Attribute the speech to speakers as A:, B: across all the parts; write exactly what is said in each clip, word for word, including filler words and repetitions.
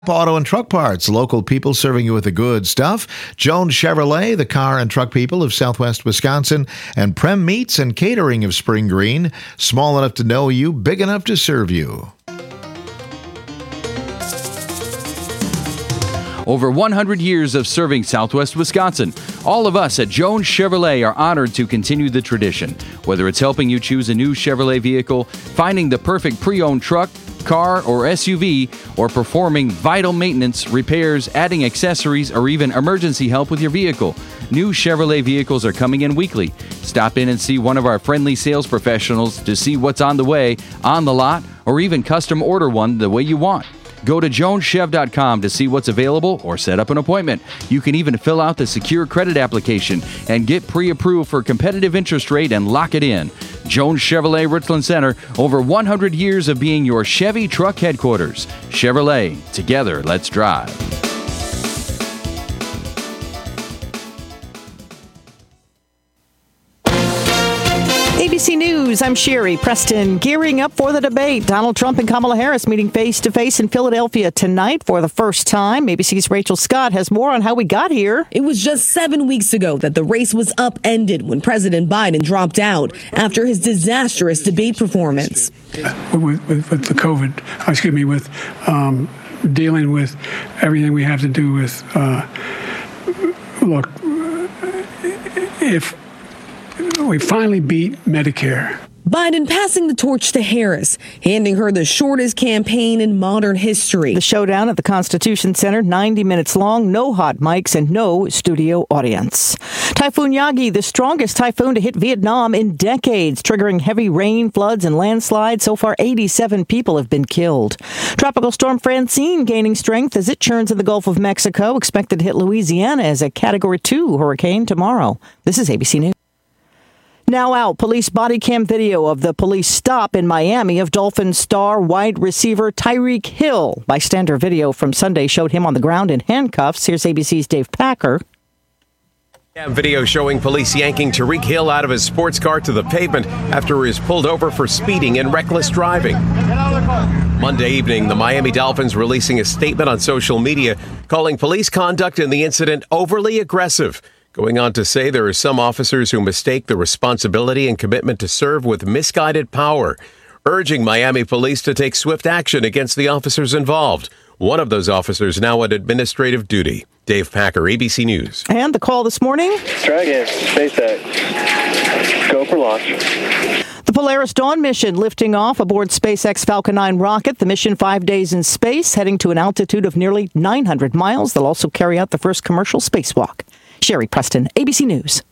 A: Auto and truck parts, local people serving you with the good stuff. Jones Chevrolet, the car and truck people of Southwest Wisconsin, and Prem Meats and Catering of Spring Green, small enough to know you, big enough to serve you.
B: Over one hundred years of serving Southwest Wisconsin. All of us at Jones Chevrolet are honored to continue the tradition. Whether it's helping you choose a new Chevrolet vehicle, finding the perfect pre-owned truck, car, or S U V, or performing vital maintenance, repairs, adding accessories, or even emergency help with your vehicle, new Chevrolet vehicles are coming in weekly. Stop in and see one of our friendly sales professionals to see what's on the way, on the lot, or even custom order one the way you want. Go to jones chev dot com to see what's available or set up an appointment. You can even fill out the secure credit application and get pre-approved for competitive interest rate and lock it in. Jones Chevrolet Richland Center, over one hundred years of being your Chevy truck headquarters. Chevrolet, together, let's drive.
C: A B C News, I'm Sherry Preston. Gearing up for the debate. Donald Trump and Kamala Harris meeting face-to-face in Philadelphia tonight for the first time. A B C's Rachel Scott has more on how we got here.
D: It was just seven weeks ago that the race was upended when President Biden dropped out after his disastrous debate performance.
E: With, with, with the COVID, excuse me, with um, dealing with everything we have to do with, uh, look, if we finally beat Medicare.
D: Biden passing the torch to Harris, handing her the shortest campaign in modern history.
C: The showdown at the Constitution Center, ninety minutes long, no hot mics and no studio audience. Typhoon Yagi, the strongest typhoon to hit Vietnam in decades, triggering heavy rain, floods, and landslides. So far, eighty-seven people have been killed. Tropical storm Francine gaining strength as it churns in the Gulf of Mexico, expected to hit Louisiana as a Category two hurricane tomorrow. This is A B C News. Now out, police body cam video of the police stop in Miami of Dolphins star wide receiver Tyreek Hill. Bystander video from Sunday showed him on the ground in handcuffs. Here's A B C's Dave Packer.
F: Video showing police yanking Tyreek Hill out of his sports car to the pavement after he was pulled over for speeding and reckless driving. Monday evening, the Miami Dolphins releasing a statement on social media calling police conduct in the incident overly aggressive. Going on to say there are some officers who mistake the responsibility and commitment to serve with misguided power, urging Miami police to take swift action against the officers involved. One of those officers now on administrative duty. Dave Packer, A B C News.
C: And the call this morning?
G: Dragon, SpaceX, go for launch.
C: The Polaris Dawn mission lifting off aboard SpaceX Falcon nine rocket. The mission five days in space, heading to an altitude of nearly nine hundred miles. They'll also carry out the first commercial spacewalk. Sherry Preston, A B C News.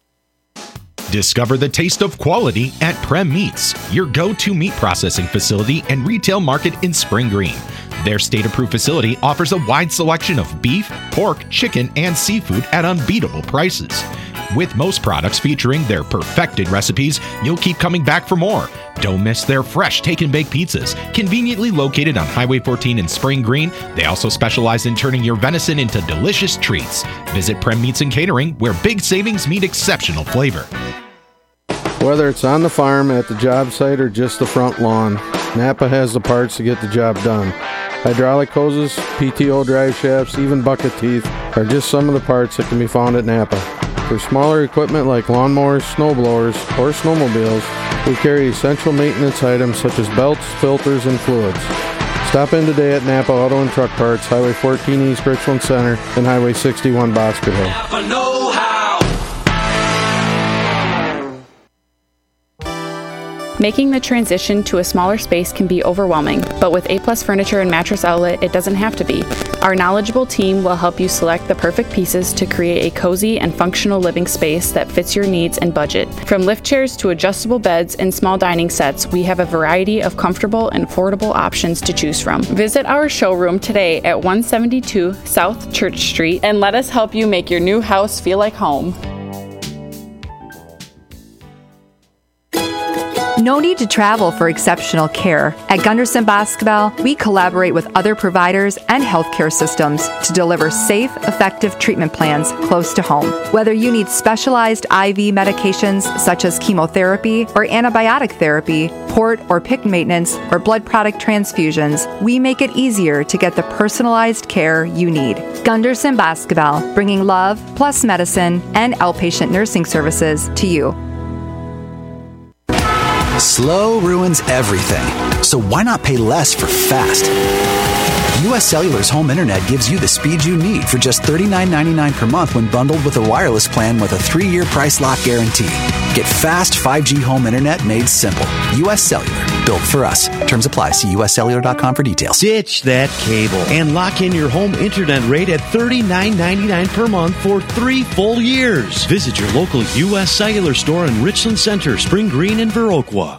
H: Discover the taste of quality at Prem Meats, your go-to meat processing facility and retail market in Spring Green. Their state-approved facility offers a wide selection of beef, pork, chicken, and seafood at unbeatable prices. With most products featuring their perfected recipes, you'll keep coming back for more. Don't miss their fresh take-and-bake pizzas, conveniently located on Highway fourteen in Spring Green. They also specialize in turning your venison into delicious treats. Visit Prem Meats and Catering, where big savings meet exceptional flavor.
I: Whether it's on the farm, at the job site, or just the front lawn, Napa has the parts to get the job done. Hydraulic hoses, P T O drive shafts, even bucket teeth are just some of the parts that can be found at Napa. For smaller equipment like lawnmowers, snowblowers, or snowmobiles, we carry essential maintenance items such as belts, filters, and fluids. Stop in today at Napa Auto and Truck Parts, Highway fourteen East Richland Center, and Highway sixty-one Bosqueville.
J: Napa know-how.
K: Making the transition to a smaller space can be overwhelming, but with A-Plus Furniture and Mattress Outlet, it doesn't have to be. Our knowledgeable team will help you select the perfect pieces to create a cozy and functional living space that fits your needs and budget. From lift chairs to adjustable beds and small dining sets, we have a variety of comfortable and affordable options to choose from. Visit our showroom today at one seventy-two South Church Street and let us help you make your new house feel like home.
G: No need to travel for exceptional care. At Gunderson Basketball, we collaborate with other providers and healthcare systems to deliver safe, effective treatment plans close to home. Whether you need specialized I V medications such as chemotherapy or antibiotic therapy, port or pick maintenance, or blood product transfusions, we make it easier to get the personalized care you need. Gunderson Basketball, bringing love plus medicine and outpatient nursing services to you.
J: Slow ruins everything, so why not pay less for fast? U S Cellular's home internet gives you the speed you need for just thirty-nine ninety-nine per month when bundled with a wireless plan with a three-year price lock guarantee. Get fast five G home internet made simple. U S Cellular, built for us. Terms apply. See U S cellular dot com for details.
L: Ditch that cable and lock in your home internet rate at thirty-nine ninety-nine per month for three full years. Visit your local U S Cellular store in Richland Center, Spring Green, and Viroqua.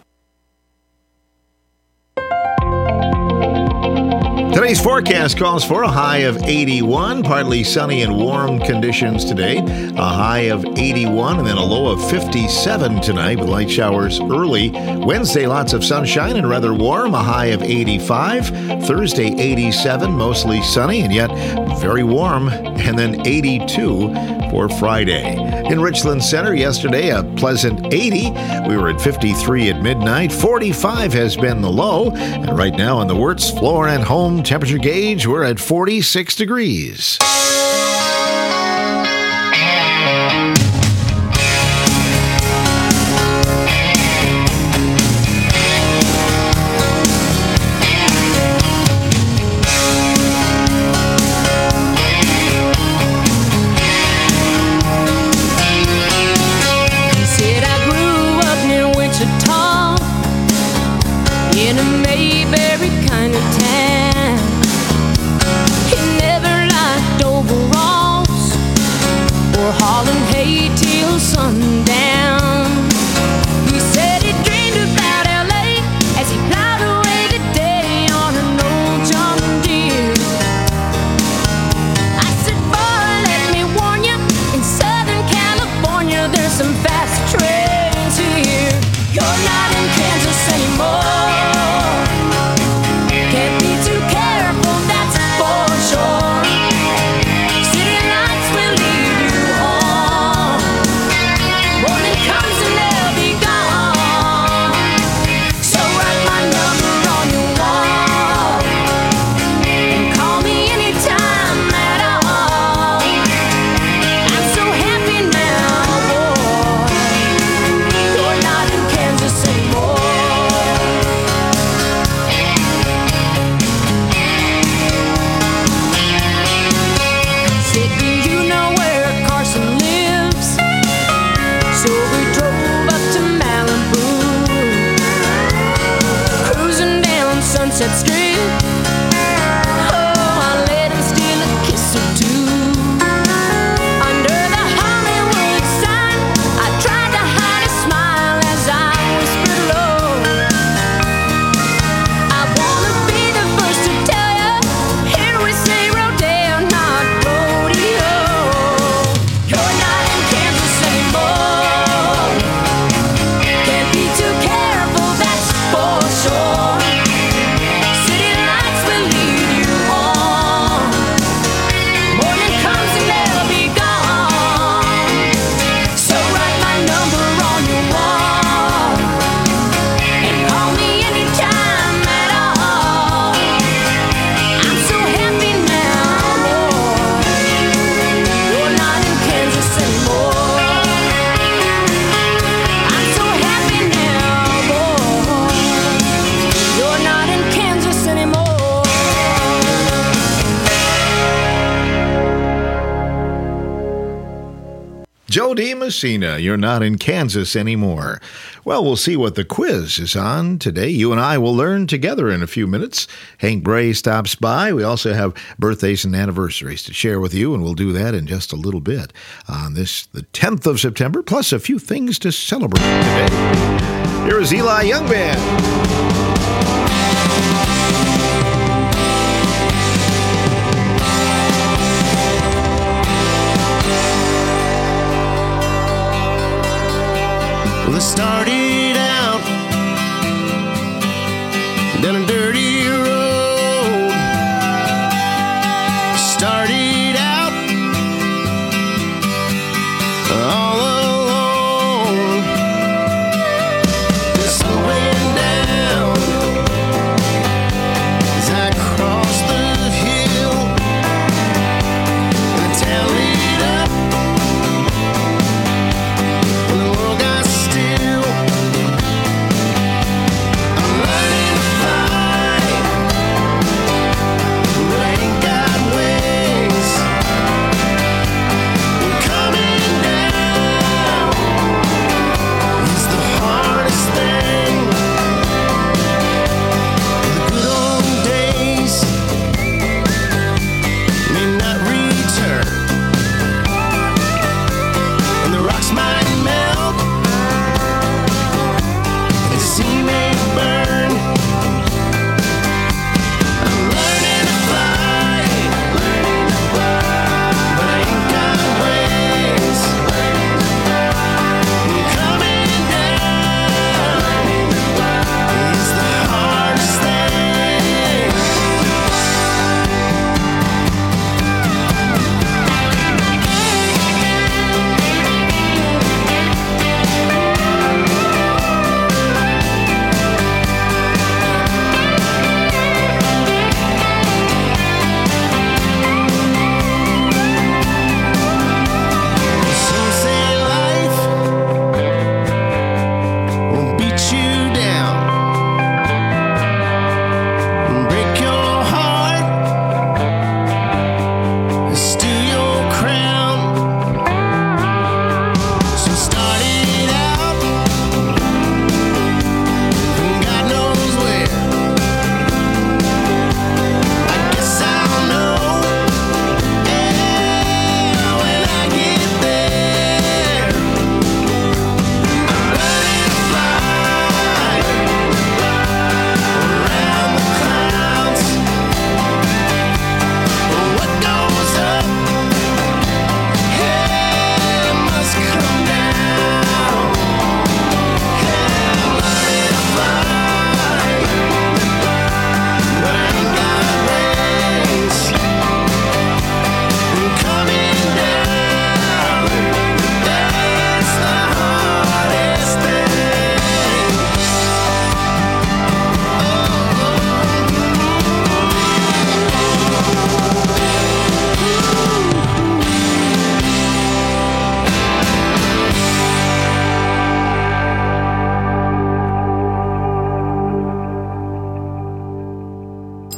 A: Today's forecast calls for a high of eighty-one, partly sunny and warm conditions today. A high of eighty-one and then a low of fifty-seven tonight with light showers early. Wednesday, lots of sunshine and rather warm, a high of eighty-five. Thursday, eighty-seven, mostly sunny and yet very warm. And then eighty-two for Friday. In Richland Center yesterday, a pleasant eighty. We were at fifty-three at midnight. forty-five has been the low. And right now on the Wirtz Floor and Home temperature gauge, we're at forty-six degrees. Joe DiMessina, you're not in Kansas anymore. Well, we'll see what the quiz is on today. You and I will learn together in a few minutes. Hank Bray stops by. We also have birthdays and anniversaries to share with you, and we'll do that in just a little bit on this, the tenth of September, plus a few things to celebrate today. Here is Eli Young Band.
M: Well, it started out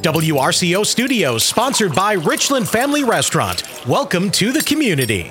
M: W R C O Studios, sponsored by Richland Family Restaurant. Welcome to the community.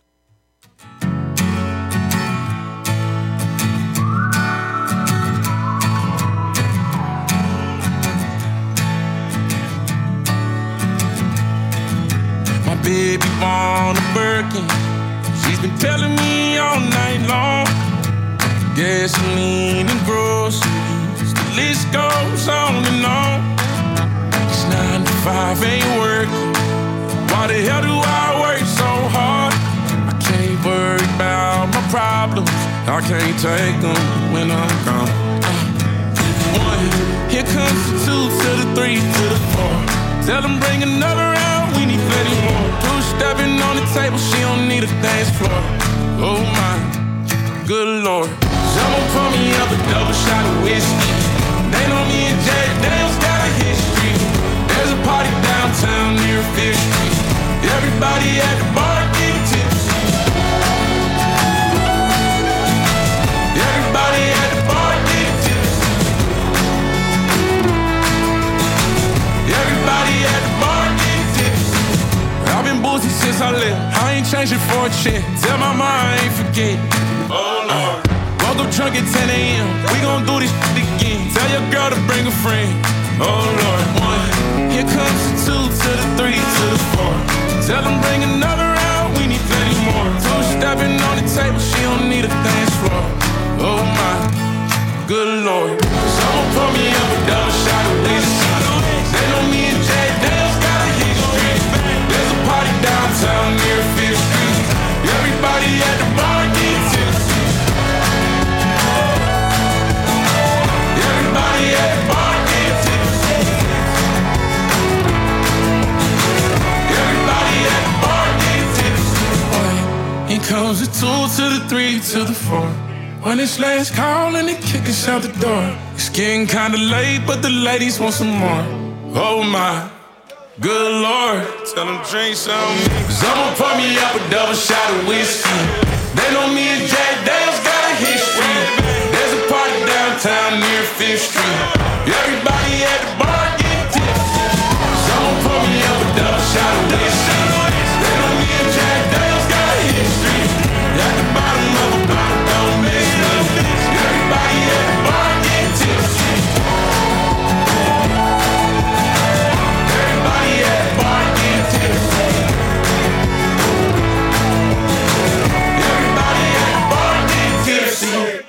N: My baby born a Birkin. She's been telling me all night long. Gasoline and groceries, the list goes on and on. It's nine to five, ain't working. Why the hell do I work so hard? I can't worry about my problems. I can't take them when I'm gone. Uh, one, here comes the two to the three to the four. Tell them bring another round, we need plenty more. Two stepping on the table, she don't need a dance floor. Oh my, good Lord. Someone pour me up a double shot of whiskey. They know me and Jack Daniels got a history. There's a party downtown near Fifth Street. Everybody at the bar getting tipsy. Everybody at the bar getting tipsy. Everybody at the bar getting tipsy. I've been boozy since I left. I ain't changing for a check. Tell my mom I ain't forget. Oh Lord. Woke up drunk at ten a.m. We gon' do this shit again. Tell your girl to bring a friend. Oh Lord. One, here comes the two to the three to the four. Tell them bring another round, we need plenty more. Two stepping on the table, she don't need a dance floor. Oh my, good Lord. Someone pour me up a double shot of whiskey. They know me and Jack Daniels got a history. There's a party downtown near Fifth Street. Everybody at the bar get tipsy. Everybody at the bar get tipsy. Everybody at the bar get tipsy. One, here comes the two to the three to the four. When it's last call and they kick us out the door. It's getting kinda late, but the ladies want some more. Oh my, good Lord. Tell them drink some. Someone pour me up a double shot of whiskey. They know me and Jack Daniels got a history. There's a party downtown near Fifth Street. Everybody at the bar get tipsy. Someone pour me up a double shot of whiskey. They know me and Jack Daniels got a history. At the bottom of a bottle, don't miss me. Everybody at the bar get tipsy. Everybody at the bar get tipsy. Everybody at the bar get tipsy.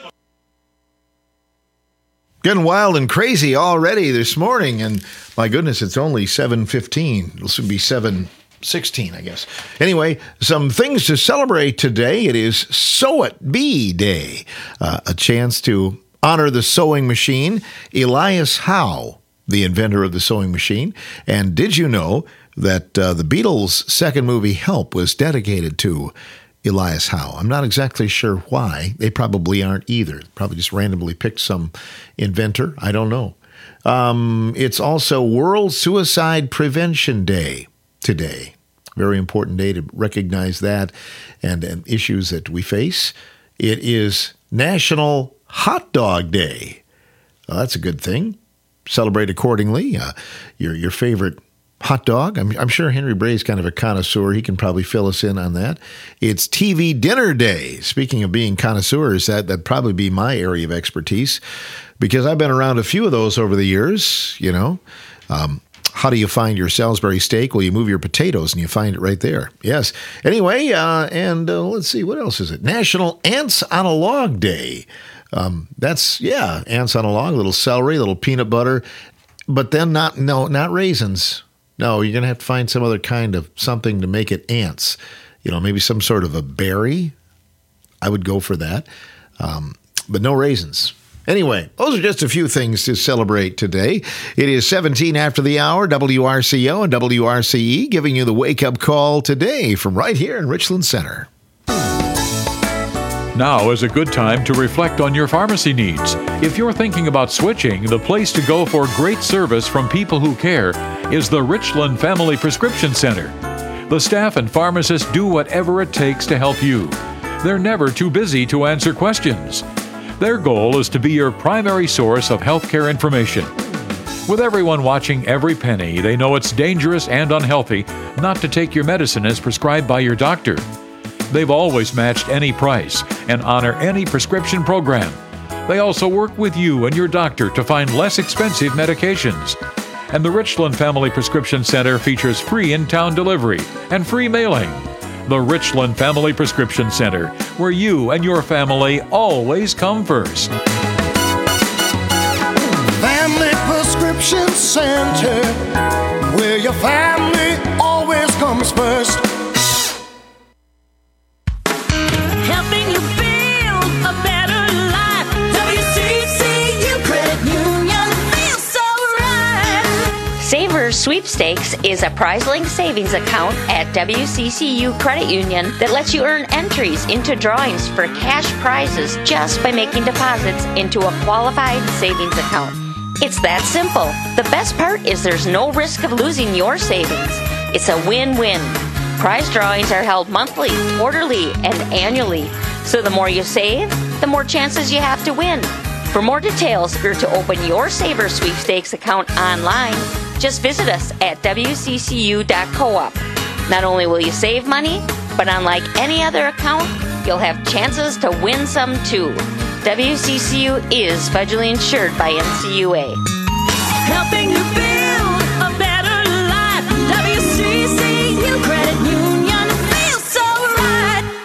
A: Getting wild and crazy already this morning, and my goodness, it's only seven fifteen. It'll soon be seven sixteen, I guess. Anyway, some things to celebrate today. It is Sew It Bee Day, uh, a chance to honor the sewing machine, Elias Howe, the inventor of the sewing machine. And did you know that uh, the Beatles' second movie, Help, was dedicated to Elias Howe? I'm not exactly sure why. They probably aren't either. Probably just randomly picked some inventor. I don't know. Um, it's also World Suicide Prevention Day today. Very important day to recognize that and, and issues that we face. It is National Hot Dog Day. Well, that's a good thing. Celebrate accordingly. Uh, your your favorite hot dog. I'm, I'm sure Henry Bray's kind of a connoisseur. He can probably fill us in on that. It's T V Dinner Day. Speaking of being connoisseurs, that, that'd probably be my area of expertise because I've been around a few of those over the years, you know. Um, how do you find your Salisbury steak? Well, you move your potatoes and you find it right there. Yes. Anyway, uh, and uh, let's see, what else is it? National Ants on a Log Day. Um, that's, yeah, ants on a log, a little celery, a little peanut butter, but then not, no, not raisins. No, you're going to have to find some other kind of something to make it ants. You know, maybe some sort of a berry. I would go for that. Um, but no raisins. Anyway, those are just a few things to celebrate today. It is seventeen after the hour, W R C O and W R C E giving you the wake-up call today from right here in Richland Center.
O: Now is a good time to reflect on your pharmacy needs. If you're thinking about switching, the place to go for great service from people who care is the Richland Family Prescription Center. The staff and pharmacists do whatever it takes to help you. They're never too busy to answer questions. Their goal is to be your primary source of healthcare information. With everyone watching every penny, they know it's dangerous and unhealthy not to take your medicine as prescribed by your doctor. They've always matched any price and honor any prescription program. They also work with you and your doctor to find less expensive medications. And the Richland Family Prescription Center features free in-town delivery and free mailing. The Richland Family Prescription Center, where you and your family always come first.
P: Family Prescription Center, where your family always comes first.
Q: Helping you build a better life. W C C U Credit Union feels so right.
R: Savers Sweepstakes is a prize-linked savings account at W C C U Credit Union that lets you earn entries into drawings for cash prizes just by making deposits into a qualified savings account. It's that simple. The best part is there's no risk of losing your savings. It's a win-win. Prize drawings are held monthly, quarterly, and annually. So the more you save, the more chances you have to win. For more details or to open your Savers Sweepstakes account online, just visit us at W C C U dot coop. Not only will you save money, but unlike any other account, you'll have chances to win some too. W C C U is federally insured by N C U A.
Q: Helping you build a better life. W C C U Credit Union feels so right.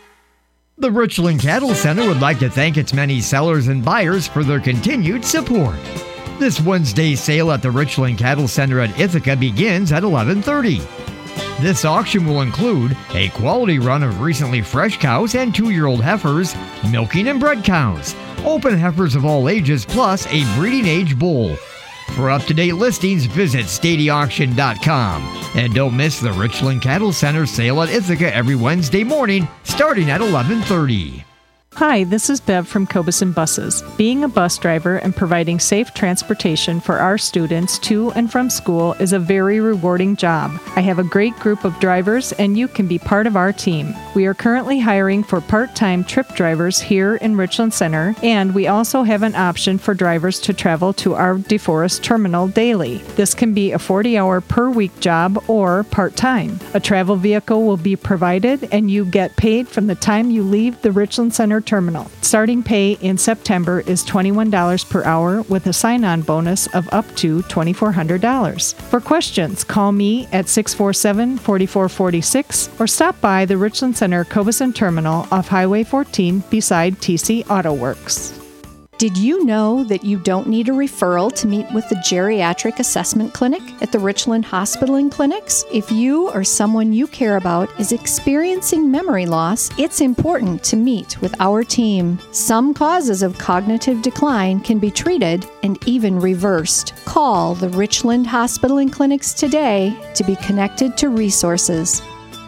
S: The Richland Cattle Center would like to thank its many sellers and buyers for their continued support. This Wednesday's sale at the Richland Cattle Center at Ithaca begins at eleven thirty. This auction will include a quality run of recently fresh cows and two-year-old heifers, milking and bred cows, open heifers of all ages, plus a breeding age bull. For up-to-date listings, visit stady auction dot com. And don't miss the Richland Cattle Center sale at Ithaca every Wednesday morning, starting at eleven thirty.
T: Hi, this is Bev from Cobeson Buses. Being a bus driver and providing safe transportation for our students to and from school is a very rewarding job. I have a great group of drivers and you can be part of our team. We are currently hiring for part-time trip drivers here in Richland Center, and we also have an option for drivers to travel to our DeForest terminal daily. This can be a forty-hour per week job or part-time. A travel vehicle will be provided and you get paid from the time you leave the Richland Center terminal. Starting pay in September is twenty-one dollars per hour with a sign-on bonus of up to two thousand four hundred dollars. For questions, call me at six four seven, four four four six or stop by the Richland Center Cobeson Terminal off Highway fourteen beside T C Auto Works.
U: Did you know that you don't need a referral to meet with the Geriatric Assessment Clinic at the Richland Hospital and Clinics? If you or someone you care about is experiencing memory loss, it's important to meet with our team. Some causes of cognitive decline can be treated and even reversed. Call the Richland Hospital and Clinics today to be connected to resources.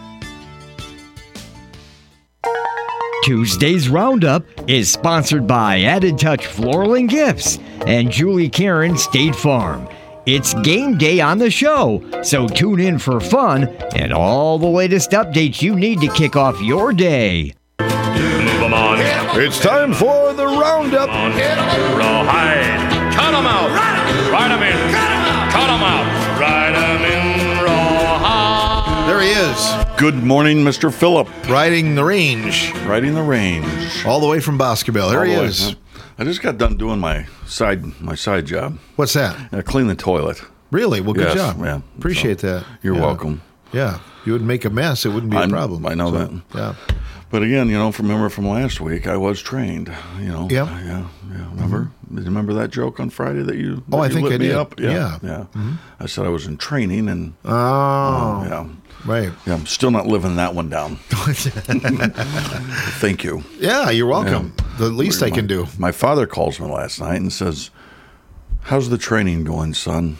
S: Tuesday's Roundup is sponsored by Added Touch Floral and Gifts and Julie Karen State Farm. It's game day on the show, so tune in for fun and all the latest updates you need to kick off your day.
V: Move them on.
A: It's time for the Roundup.
V: Rawhide. Cut them out. Ride them in. Cut them out. Ride them in rawhide.
A: There he is.
W: Good morning, Mister Phillip.
A: Riding the range.
W: Riding the range.
A: All the way from Boscobel. There
W: All
A: he
W: the way,
A: is.
W: huh? I just got done doing my side my side job.
A: What's that?
W: Uh, clean the toilet.
A: Really? Well, good
W: Yes,
A: job.
W: yeah.
A: Appreciate
W: So,
A: that.
W: You're
A: Yeah.
W: welcome.
A: Yeah. You would make a mess. It wouldn't be a
W: I'm-
A: problem.
W: I know
A: So,
W: that.
A: Yeah.
W: But again, you know, from remember from last week, I was trained. You know.
A: Yep.
W: Yeah. Yeah. Remember? Did you remember that joke on Friday that you?
A: Oh,
W: that
A: I
W: you
A: think
W: lit
A: I
W: me
A: did.
W: Up? Yeah.
A: Yeah.
W: Yeah.
A: Mhm.
W: I said I was in training, and
A: Oh.
W: uh, yeah.
A: Right.
W: Yeah. I'm still not living that one down. Thank you.
A: Yeah, you're welcome. The least I
W: My-
A: can do.
W: My father calls me last night and says, "How's the training going, son?"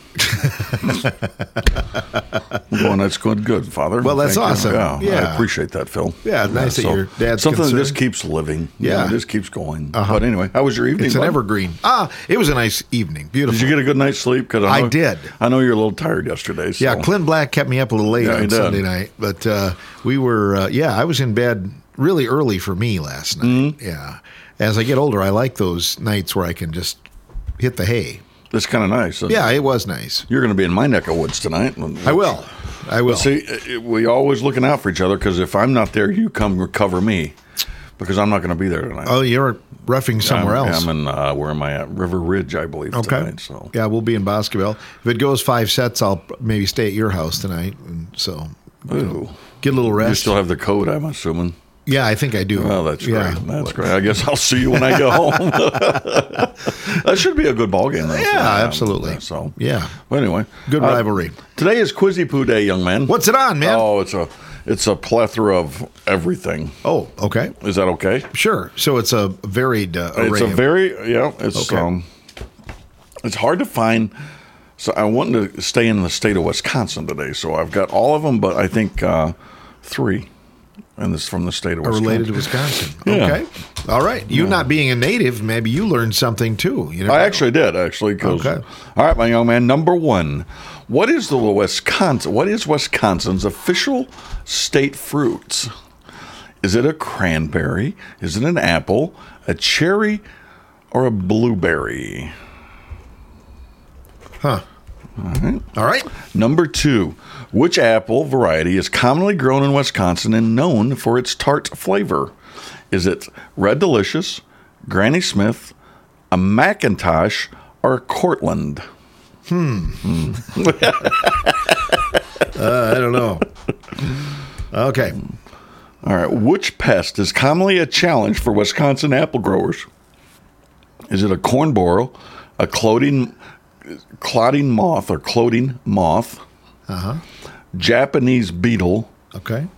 W: I'm going, "That's good, good, Father."
A: Well, that's
W: Thank you.
A: awesome.
W: Yeah,
A: Yeah.
W: I appreciate that, Phil.
A: Yeah, nice that your dad's
W: something that
A: concerned.
W: just keeps living. You
A: Yeah.
W: know, it just keeps going.
A: Uh-huh.
W: But anyway, how was your evening?
A: It's an
W: bud?
A: evergreen. Ah, it was a nice evening. Beautiful.
W: Did you get a good night's sleep? 'Cause
A: I
W: know-
A: did.
W: I know you're a little tired yesterday. So.
A: Yeah, Clint Black kept me up a little late
W: Yeah, he
A: on
W: did.
A: Sunday night, but uh, we were, uh, yeah, I was in bed really early for me last night.
W: Mm-hmm.
A: Yeah. As I get older, I like those nights where I can just hit the hay.
W: It's kind of nice. isn't
A: Yeah,
W: it?
A: it was nice.
W: You're going to be in my neck of woods tonight.
A: I will. I will.
W: But see, uh, we always looking out for each other because if I'm not there, you come recover me because I'm not going to be there tonight.
A: Oh, you're roughing somewhere
W: I'm,
A: else.
W: I'm in, uh, where am I at? River Ridge, I believe,
A: Okay.
W: tonight. So.
A: Yeah, we'll be in Boscoville. If it goes five sets, I'll maybe stay at your house tonight. And so you know, get a little rest.
W: You still have the code, I'm assuming.
A: Yeah, I think I do.
W: Well, that's
A: Yeah.
W: great. That's great. I guess I'll see you when I get home. That should be a good ball game, though.
A: Yeah, absolutely.
W: So,
A: yeah.
W: Well, anyway,
A: Good
W: uh,
A: rivalry.
W: Today is Quizzy Poo Day, young man.
A: What's it on, man?
W: Oh, it's a it's a plethora of everything.
A: Oh, okay.
W: Is that okay?
A: Sure. So it's a varied uh, array.
W: It's a
A: of-
W: very yeah. It's
A: Okay.
W: um, it's hard to find. So I wanted to stay in the state of Wisconsin today. So I've got all of them, but I think uh, three, and this from the state of
A: are
W: Wisconsin.
A: related to Wisconsin.
W: Yeah.
A: Okay. All right. You not being a native, maybe you learned something too. You know?
W: I actually did, actually. 'cause-
A: Okay.
W: All right, my young man. Number one. What is the Wisconsin? What is Wisconsin's official state fruits? Is it a cranberry? Is it an apple, a cherry, or a blueberry?
A: Huh.
W: All right.
A: All right.
W: Number two. Which apple variety is commonly grown in Wisconsin and known for its tart flavor? Is it Red Delicious, Granny Smith, a Macintosh, or a Cortland?
A: Hmm. uh, I don't know. Okay.
W: All right. Which pest is commonly a challenge for Wisconsin apple growers? Is it a corn borer, a cloding, clotting moth or cloding moth,
A: Uh-huh.
W: Japanese beetle?
A: Okay.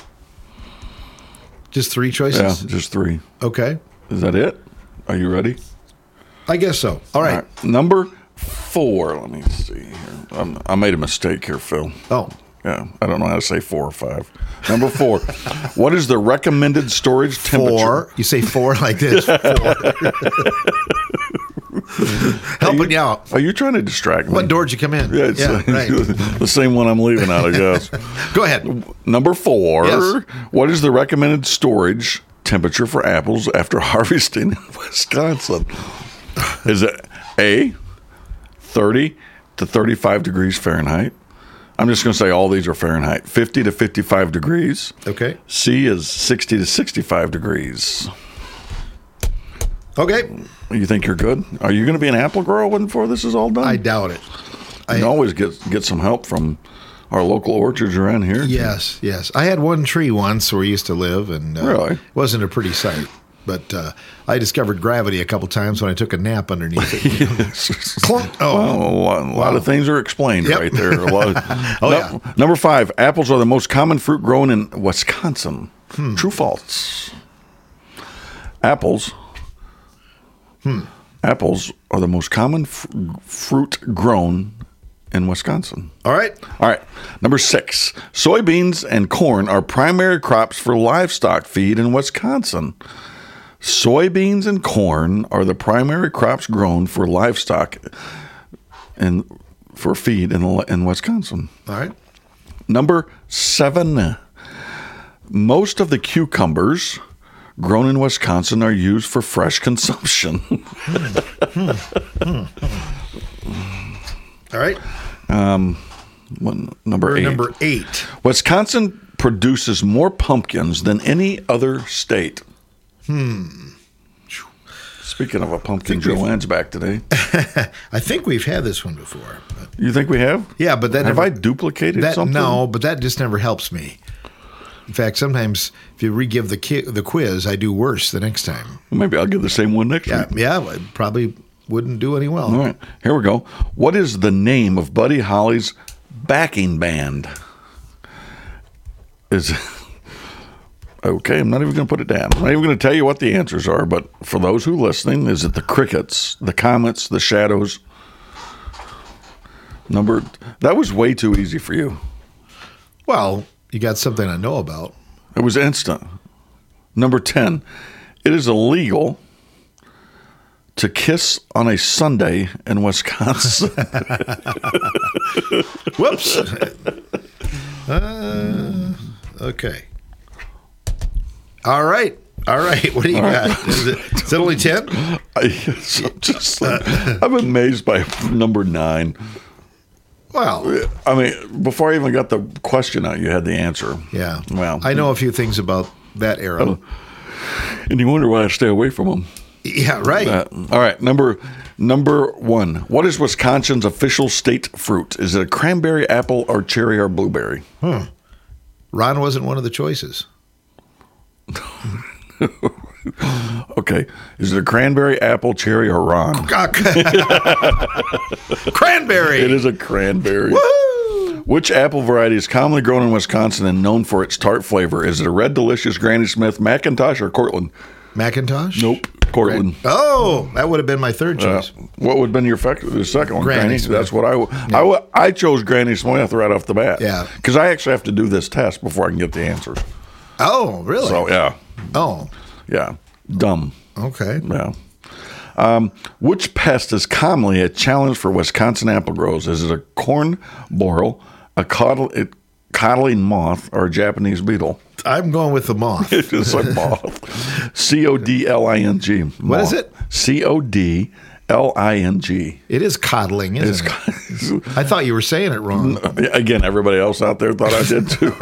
A: Just three choices?
W: Yeah, just three.
A: Okay.
W: Is that it? Are you ready?
A: I guess so. All right.
W: Number four. Let me see here. I'm, I made a mistake here, Phil.
A: Oh.
W: Yeah. I don't know how to say four or five. Number four. What is the recommended storage temperature?
A: Four. You say four like this. Four. Helping you out.
W: Are you trying to distract me?
A: What door did you come in?
W: Yeah, it's
A: Yeah, right.
W: the same one I'm leaving out, I guess.
A: Go ahead.
W: Number four.
A: Yes.
W: What is the recommended storage temperature for apples after harvesting in Wisconsin? Is it A, thirty to thirty-five degrees Fahrenheit? I'm just going to say all these are Fahrenheit. fifty to fifty-five degrees.
A: Okay.
W: C is sixty to sixty-five degrees.
A: Okay.
W: You think you're good? Are you going to be an apple grower before this is all done?
A: I doubt it.
W: You can always get get some help from our local orchards around here.
A: Yes, yes. I had one tree once where we used to live, and uh,
W: Really?
A: it wasn't a pretty sight. But uh, I discovered gravity a couple times when I took a nap underneath it. Clunk. Oh,
W: Well, a lot, a lot of things are explained
A: Yep.
W: right there. A lot of-
A: Oh,
W: Nu-
A: yeah.
W: Number five, apples are the most common fruit grown in Wisconsin.
A: Hmm.
W: True, false? Apples.
A: Hmm.
W: Apples are the most common f- fruit grown in Wisconsin.
A: All right.
W: All right. Number six, soybeans and corn are primary crops for livestock feed in Wisconsin. Soybeans and corn are the primary crops grown for livestock and for feed in, in Wisconsin.
A: All right.
W: Number seven, most of the cucumbers grown in Wisconsin are used for fresh consumption.
A: Hmm, hmm, hmm. All right.
W: Um, one, number
A: We're
W: eight.
A: number eight.
W: Wisconsin produces more pumpkins than any other state.
A: Hmm.
W: Speaking of a pumpkin, Joanne's back today.
A: I think we've had this one before. But
W: You think we have?
A: yeah, but that
W: Have
A: never,
W: I duplicated
A: that,
W: something?
A: No, but that just never helps me. In fact, sometimes if you re-give the ki- the quiz, I do worse the next time.
W: Maybe I'll give the same one next
A: Yeah,
W: week.
A: yeah, I probably wouldn't do any well.
W: All right, here we go. What is the name of Buddy Holly's backing band? Is okay. I'm not even going to put it down. I'm not even going to tell you what the answers are. But for those who are listening, is it the Crickets, the Comets, the Shadows? Number that was way too easy for you.
A: Well, you got something I know about.
W: It was instant. Number ten. It is illegal to kiss on a Sunday in Wisconsin.
A: Whoops. Uh, okay. All right. All right. What do you
W: All
A: got?
W: right.
A: Is, it, is Is it only ten?
W: I, so just like, I'm amazed by number nine.
A: Well,
W: I mean, before I even got the question out, you had the answer.
A: Yeah.
W: Well,
A: I know a few things about that era.
W: Uh, and you wonder why I stay away from them.
A: Yeah, right.
W: Uh, all right, number number one. What is Wisconsin's official state fruit? Is it a cranberry, apple, or cherry, or blueberry?
A: Hmm. Ron wasn't one of the choices.
W: Okay. Is it a cranberry, apple, cherry, or Ron?
A: Cranberry.
W: It is a cranberry.
A: Woo!
W: Which apple variety is commonly grown in Wisconsin and known for its tart flavor? Is it a Red Delicious, Granny Smith, Macintosh, or Cortland?
A: Macintosh?
W: Nope. Cortland.
A: Oh, that would have been my third choice.
W: Uh, what would have been your fec- the second one?
A: Granny
W: Granny.
A: Smith.
W: That's what I, w-
A: Yeah.
W: I, w- I chose Granny Smith right off the bat.
A: Yeah.
W: Because I actually have to do this test before I can get the answers.
A: Oh, really?
W: So, yeah.
A: Oh.
W: Yeah. Dumb.
A: Okay.
W: Yeah. Um, which pest is commonly a challenge for Wisconsin apple growers? Is it a corn borer, a coddle, a coddling moth, or a Japanese beetle?
A: I'm going with the moth.
W: It is a moth. C O D L I N G.
A: What is it?
W: C O D L I N G.
A: It is coddling, isn't it? I thought you were saying it wrong.
W: Again, everybody else out there thought I did too.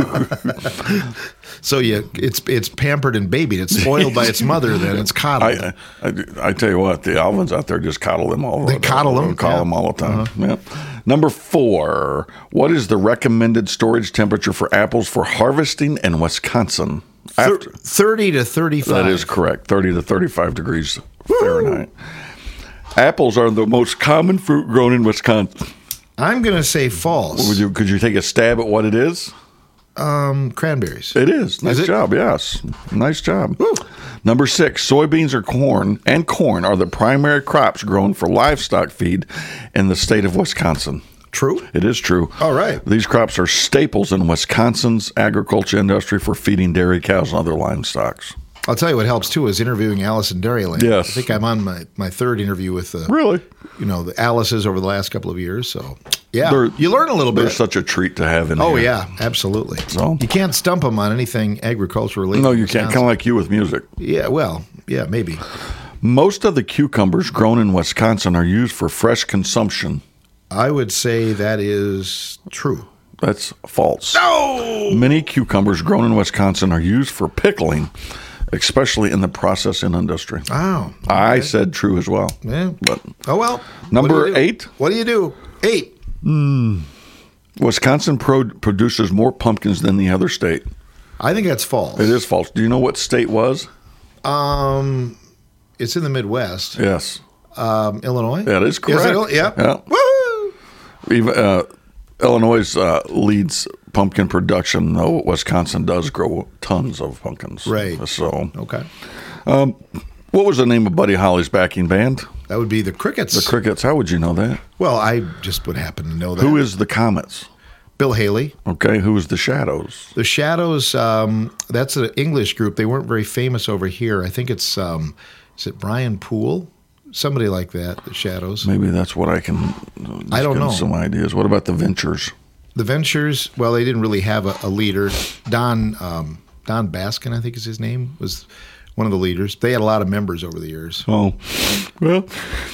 A: So you, it's it's pampered and babied. It's spoiled by its mother. Then it's coddled.
W: I, I, I tell you what, the Alvins out there just coddle them all.
A: They coddle them?
W: Coddle
A: Yeah.
W: them all the time.
A: Uh-huh.
W: Yeah. Number four. What is the recommended storage temperature for apples for harvesting in Wisconsin?
A: Thir-
W: After,
A: thirty to thirty-five.
W: that is correct. thirty to thirty-five degrees Fahrenheit. Apples are the most common fruit grown in Wisconsin.
A: I'm going to say false.
W: Would you, could you take a stab at what it is?
A: Um, cranberries.
W: It is. Nice
A: Is it?
W: job. Yes. Nice job. Number six, soybeans or corn and corn are the primary crops grown for livestock feed in the state of Wisconsin.
A: True.
W: It is true.
A: All right.
W: These crops are staples in Wisconsin's agriculture industry for feeding dairy cows and other livestock.
A: I'll tell you what helps too is interviewing Alice in Dairyland.
W: Yes.
A: I think I'm on my, my third interview with the
W: Really?
A: you know the Alice's over the last couple of years. So yeah,
W: They're-
A: you learn a little
W: They're
A: bit.
W: such a treat to have in
A: Oh
W: here.
A: yeah, absolutely.
W: So-
A: you can't stump them on anything agricultural related.
W: No,
A: in
W: you can't.
A: Wisconsin.
W: Kind of like you with music.
A: Yeah, well, yeah, maybe.
W: Most of the cucumbers grown in Wisconsin are used for fresh consumption.
A: I would say that is true.
W: That's false.
A: No!
W: Many cucumbers grown in Wisconsin are used for pickling, especially in the processing industry.
A: Oh,
W: I said true as well.
A: yeah.
W: But
A: Oh well.
W: Number
A: What do you do?
W: eight?
A: What do you do? Eight.
W: Wisconsin pro- produces more pumpkins than the other state.
A: I think that's false.
W: It is false. Do you know what state was?
A: Um, it's in the Midwest.
W: Yes.
A: Um, Illinois.
W: That is correct.
A: Is it? Yeah.
W: Yeah.
A: Woo!
W: Even, uh, Illinois uh, leads pumpkin production, though Wisconsin does grow tons of pumpkins.
A: Right.
W: So,
A: Okay.
W: um, what was the name of Buddy Holly's backing band?
A: That would be the Crickets.
W: The Crickets. How would you know that?
A: Well, I just would happen to know that.
W: Who is the Comets?
A: Bill Haley?
W: Okay. Who is the Shadows?
A: The Shadows, um, that's an English group. They weren't very famous over here. I think it's, um, is it Brian Poole? Somebody like that, the Shadows.
W: Maybe that's what I can.
A: I don't
W: give
A: know.
W: Some ideas. What about the Ventures?
A: The Ventures, well, they didn't really have a, a leader. Don um, Don Baskin, I think is his name, was one of the leaders. They had a lot of members over the years.
W: Oh, well.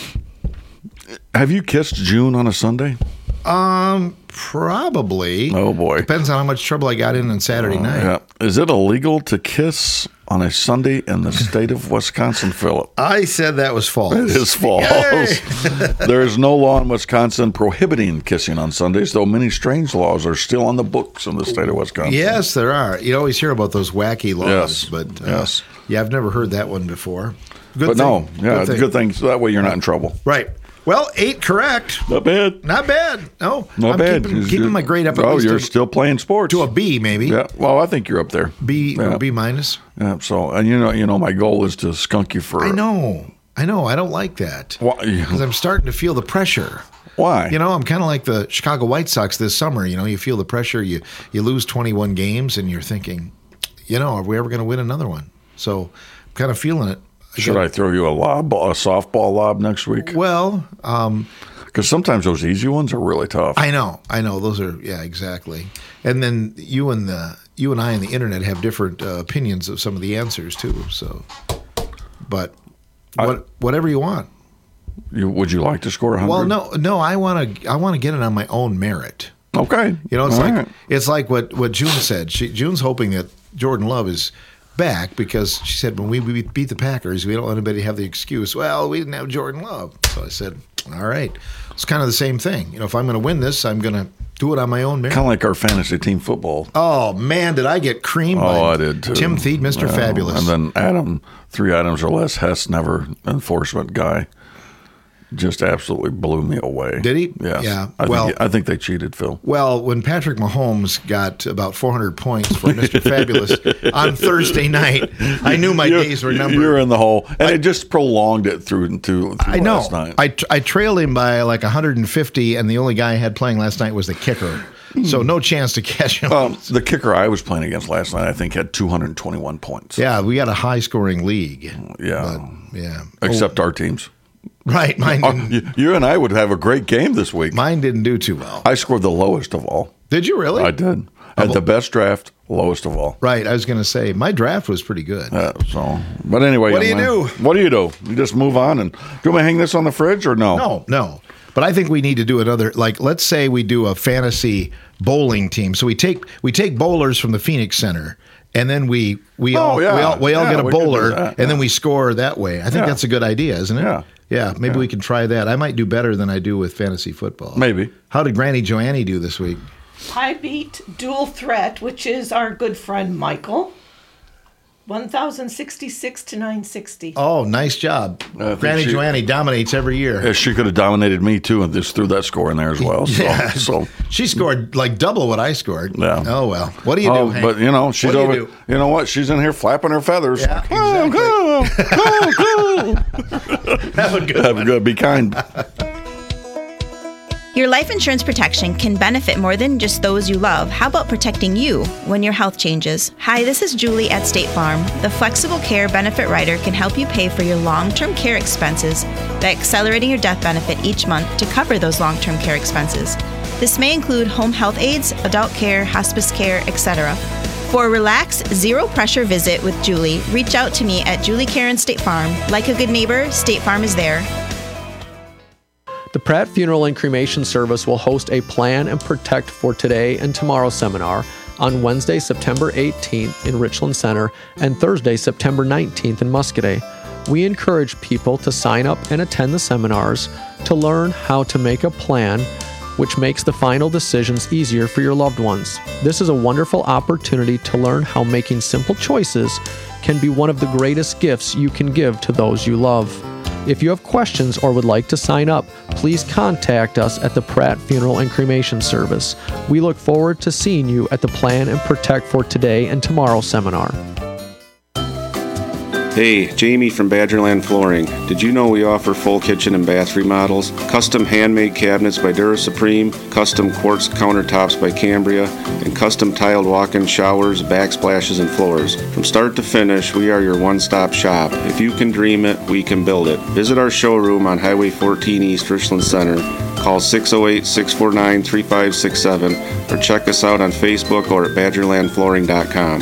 W: Have you kissed June on a Sunday?
A: Um, probably.
W: Oh boy.
A: Depends on how much trouble I got in on Saturday
W: Oh,
A: night.
W: yeah. Is it illegal to kiss on a Sunday in the state of Wisconsin, Philip?
A: I said that was false.
W: It is false. There is no law in Wisconsin prohibiting kissing on Sundays, though many strange laws are still on the books in the state of Wisconsin.
A: Yes, there are. You always hear about those wacky laws,
W: Yes.
A: but uh,
W: Yes.
A: yeah, I've never heard that one before. Good
W: but
A: thing.
W: no, yeah,
A: thing.
W: good thing. So that way you're not in trouble.
A: Right. Well, eight correct.
W: Not bad.
A: Not bad. No,
W: Not
A: I'm
W: bad.
A: Keeping,
W: You're-
A: keeping my grade up. At
W: Oh,
A: least
W: you're
A: to,
W: still playing sports.
A: to a B, maybe.
W: Yeah. Well, I think you're up there.
A: B
W: Yeah.
A: or B minus.
W: Yeah. So, and you know, you know, my goal is to skunk you for.
A: I know. I know. I don't like that
W: Why?
A: because I'm starting to feel the pressure.
W: Why?
A: You know, I'm kind of like the Chicago White Sox this summer. You know, you feel the pressure. You you lose twenty-one games, and you're thinking, you know, are we ever going to win another one? So, I'm kind of feeling it.
W: Should I throw you a lob, a softball lob next week?
A: Well, um,
W: Because sometimes those easy ones are really tough.
A: I know, I know. Those are yeah, exactly. And then you and the you and I and the internet have different uh, opinions of some of the answers too. So, but what, whatever you want.
W: You, would you like to score one hundred?
A: Well, no, no. I want to. I want to get it on my own merit.
W: Okay.
A: You know, it's
W: All
A: like
W: right.
A: it's like what, what June said. She, June's hoping that Jordan Love is back because she said when we beat beat the Packers, we don't let anybody have the excuse, well, we didn't have Jordan Love. So I said, all right. It's kind of the same thing. You know, if I'm going to win this, I'm going to do it on my own merit.
W: Kind of like our fantasy team football.
A: Oh, man, did I get creamed
W: Oh,
A: by
W: I did too.
A: Tim Thied, Mister
W: Yeah.
A: Fabulous.
W: And then Adam, three items or less, Hess never enforcement guy. Just absolutely blew me away.
A: Did he?
W: Yes.
A: Yeah.
W: I
A: Well-
W: think, I think they cheated, Phil.
A: Well, when Patrick Mahomes got about four hundred points for Mister Fabulous on Thursday night, I knew my
W: You're-
A: days were numbered.
W: You're in the hole. And it just prolonged it through, through, through
A: I know.
W: last night.
A: I, I trailed him by like one hundred fifty, and the only guy I had playing last night was the kicker. So no chance to catch him.
W: Um, the kicker I was playing against last night, I think, had two hundred twenty-one points.
A: Yeah, we got a high-scoring league.
W: Yeah.
A: But, yeah.
W: Except our teams.
A: Right. Mine
W: Oh,
A: didn't,
W: you, you and I would have a great game this week.
A: mine didn't do too well.
W: I scored the lowest of all.
A: Did you really?
W: I did. Had the best draft, lowest of all.
A: Right. I was going to say, my draft was pretty good.
W: Uh, so, but anyway,
A: What do
W: young
A: you
W: man,
A: do?
W: What do you do? You just move on and do you want me to hang this on the fridge or no?
A: No, no. But I think we need to do another. Like, let's say we do a fantasy bowling team. So we take we take bowlers from the Phoenix Center, and then we we
W: Oh,
A: all
W: yeah.
A: we all, we all
W: Yeah,
A: get a
W: we could do
A: bowler,
W: that,
A: and
W: yeah.
A: then we score that way. I think
W: Yeah.
A: that's a good idea, isn't it?
W: Yeah.
A: Yeah. Maybe
W: Yeah.
A: we can try that. I might do better than I do with fantasy football.
W: Maybe.
A: How did Granny Joannie do this week?
B: I beat Dual Threat, which is our good friend Michael. one thousand sixty-six to nine sixty.
A: Oh, nice job.
W: I think
A: Granny
W: she-
A: Joannie dominates every year.
W: Yeah, she could have dominated me too and just threw that score in there as well. So,
A: Yeah.
W: so
A: She scored like double what I scored.
W: Yeah.
A: Oh, well. What do you
W: oh,
A: do, Hank?
W: but you know, she's
A: What do you
W: over.
A: do?
W: You, know what? She's in here flapping her feathers.
A: Yeah,
W: Oh,
A: exactly.
W: cool, cool, cool.
A: Have a good
W: Have a good. Be kind.
D: Your life insurance protection can benefit more than just those you love. How about protecting you when your health changes? Hi, this is Julie at State Farm. The Flexible Care Benefit Rider can help you pay for your long-term care expenses by accelerating your death benefit each month to cover those long-term care expenses. This may include home health aides, adult care, hospice care, et cetera. For a relaxed, zero-pressure visit with Julie, reach out to me at Julie Karen State Farm. Like a good neighbor, State Farm is there.
E: The Pratt Funeral and Cremation Service will host a Plan and Protect for Today and Tomorrow seminar on Wednesday, September eighteenth in Richland Center and Thursday, September nineteenth in Muscoda. We encourage people to sign up and attend the seminars to learn how to make a plan which makes the final decisions easier for your loved ones. This is a wonderful opportunity to learn how making simple choices can be one of the greatest gifts you can give to those you love. If you have questions or would like to sign up, please contact us at the Pratt Funeral and Cremation Service. We look forward to seeing you at the Plan and Protect for Today and Tomorrow seminar.
X: Hey, Jamie from Badgerland Flooring. Did you know we offer full kitchen and bath remodels, custom handmade cabinets by Dura Supreme, custom quartz countertops by Cambria, and custom tiled walk-in showers, backsplashes, and floors? From start to finish, we are your one-stop shop. If you can dream it, we can build it. Visit our showroom on Highway fourteen East Richland Center. Call six oh eight, six four nine, three five six seven or check us out on Facebook or at badgerland flooring dot com.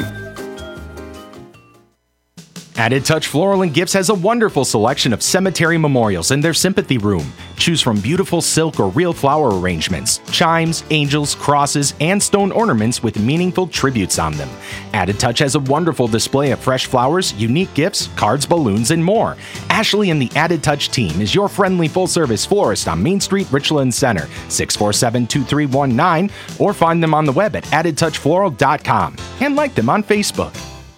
H: Added Touch Floral and Gifts has a wonderful selection of cemetery memorials in their sympathy room. Choose from beautiful silk or real flower arrangements, chimes, angels, crosses, and stone ornaments with meaningful tributes on them. Added Touch has a wonderful display of fresh flowers, unique gifts, cards, balloons, and more. Ashley and the Added Touch team is your friendly full-service florist on Main Street, Richland Center, six four seven, two three one nine, or find them on the web at added touch floral dot com and like them on Facebook.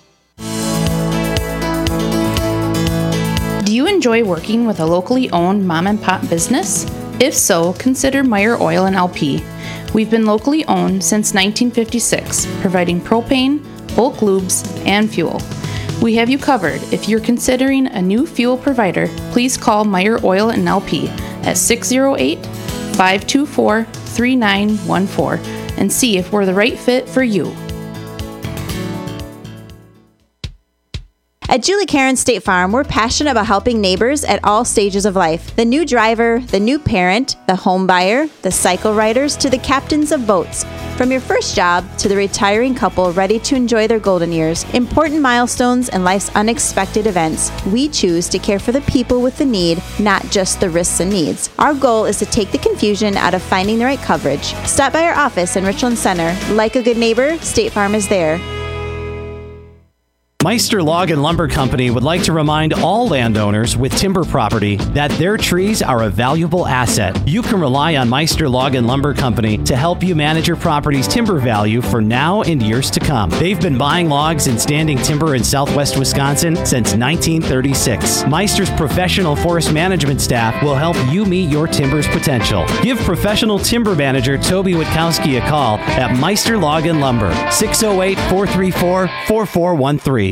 K: Do you enjoy working with a locally owned mom and pop business? If so, consider Meyer Oil and L P. We've been locally owned since nineteen fifty-six, providing propane, bulk lubes, and fuel. We have you covered. If you're considering a new fuel provider, please call Meyer Oil and L P at six oh eight, five two four, three nine one four and see if we're the right fit for you.
D: At Julie Karen State Farm, we're passionate about helping neighbors at all stages of life. The new driver, the new parent, the home buyer, the cycle riders, to the captains of boats. From your first job to the retiring couple ready to enjoy their golden years, important milestones, and life's unexpected events, we choose to care for the people with the need, not just the risks and needs. Our goal is to take the confusion out of finding the right coverage. Stop by our office in Richland Center. Like a good neighbor, State Farm is there.
C: Meister Log and Lumber Company would like to remind all landowners with timber property that their trees are a valuable asset. You can rely on Meister Log and Lumber Company to help you manage your property's timber value for now and years to come. They've been buying logs and standing timber in southwest Wisconsin since nineteen thirty-six. Meister's professional forest management staff will help you meet your timber's potential. Give professional timber manager Toby Witkowski a call at Meister Log and Lumber, six oh eight, four three four, four four one three.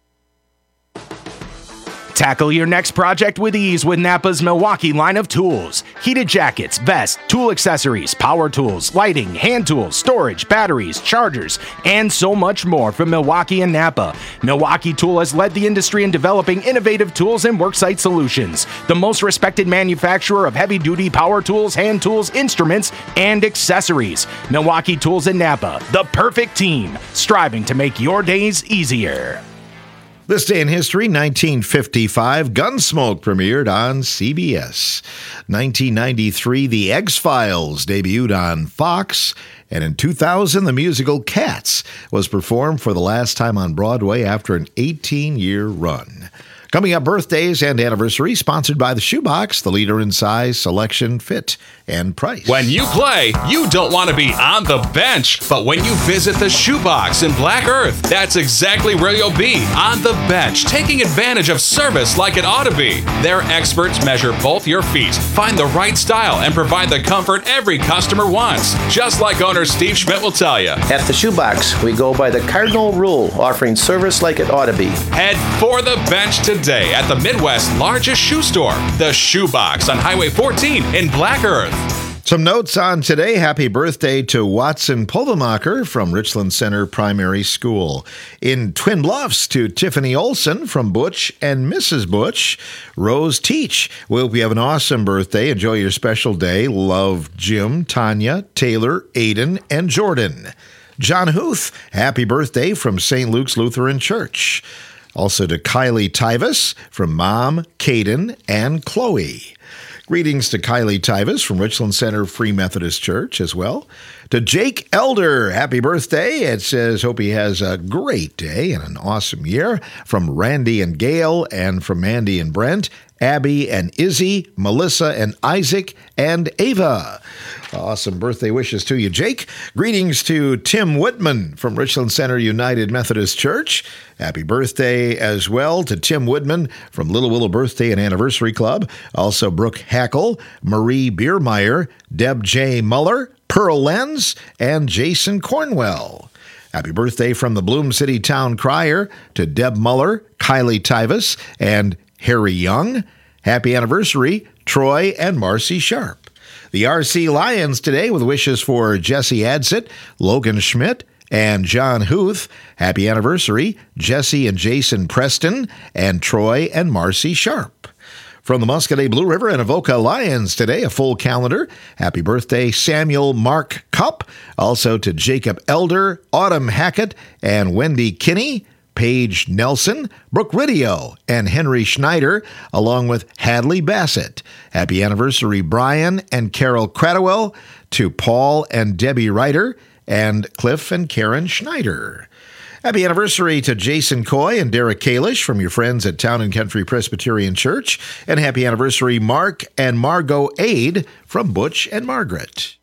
H: Tackle your next project with ease with Napa's Milwaukee line of tools. Heated jackets, vests, tool accessories, power tools, lighting, hand tools, storage, batteries, chargers, and so much more from Milwaukee and Napa. Milwaukee Tool has led the industry in developing innovative tools and worksite solutions. The most respected manufacturer of heavy-duty power tools, hand tools, instruments, and accessories. Milwaukee Tools and Napa, the perfect team, striving to make your days easier.
A: This day in history, nineteen fifty-five, Gunsmoke premiered on C B S. nineteen ninety-three, The X-Files debuted on Fox. And in two thousand, the musical Cats was performed for the last time on Broadway after an eighteen-year run. Coming up, birthdays and anniversaries, sponsored by the Shoebox, the leader in size, selection, fit, and price.
F: When you play, you don't want to be on the bench. But when you visit the Shoebox in Black Earth, that's exactly where you'll be, on the bench, taking advantage of service like it ought to be. Their experts measure both your feet, find the right style, and provide the comfort every customer wants. Just like owner Steve Schmidt will tell you.
G: At the Shoebox, we go by the cardinal rule, offering service like it ought to be.
F: Head for the bench today at the Midwest's largest shoe store, the Shoebox on Highway fourteen in Black Earth.
A: Some notes on today. Happy birthday to Watson Povemacher from Richland Center Primary School. In Twin Bluffs, to Tiffany Olson from Butch and Missus Butch. Rose Teach, we hope you have an awesome birthday. Enjoy your special day. Love, Jim, Tanya, Taylor, Aiden, and Jordan. John Huth, happy birthday from Saint Luke's Lutheran Church. Also to Kylie Tivus from Mom, Caden, and Chloe. Greetings to Kylie Tivus from Richland Center Free Methodist Church as well. To Jake Elder, happy birthday. It says, hope he has a great day and an awesome year. From Randy and Gail, and from Mandy and Brent, Abby and Izzy, Melissa and Isaac, and Ava. Awesome birthday wishes to you, Jake. Greetings to Tim Whitman from Richland Center United Methodist Church. Happy birthday as well to Tim Woodman from Little Willow Birthday and Anniversary Club. Also Brooke Hackle, Marie Biermeyer, Deb J. Muller, Pearl Lenz, and Jason Cornwell. Happy birthday from the Bloom City Town Crier to Deb Muller, Kylie Tivus, and Harry Young. Happy anniversary, Troy and Marcy Sharp. The R C Lions today with wishes for Jesse Adsit, Logan Schmidt, and John Huth. Happy anniversary, Jesse and Jason Preston, and Troy and Marcy Sharp. From the Muscadet Blue River and Avoca Lions today, a full calendar. Happy birthday, Samuel Mark Cup. Also to Jacob Elder, Autumn Hackett, and Wendy Kinney, Paige Nelson, Brooke Ridio, and Henry Schneider, along with Hadley Bassett. Happy anniversary, Brian and Carol Cradwell, to Paul and Debbie Ryder, and Cliff and Karen Schneider. Happy anniversary to Jason Coy and Derek Kalish from your friends at Town and Country Presbyterian Church. And happy anniversary, Mark and Margot Aid from Butch and Margaret.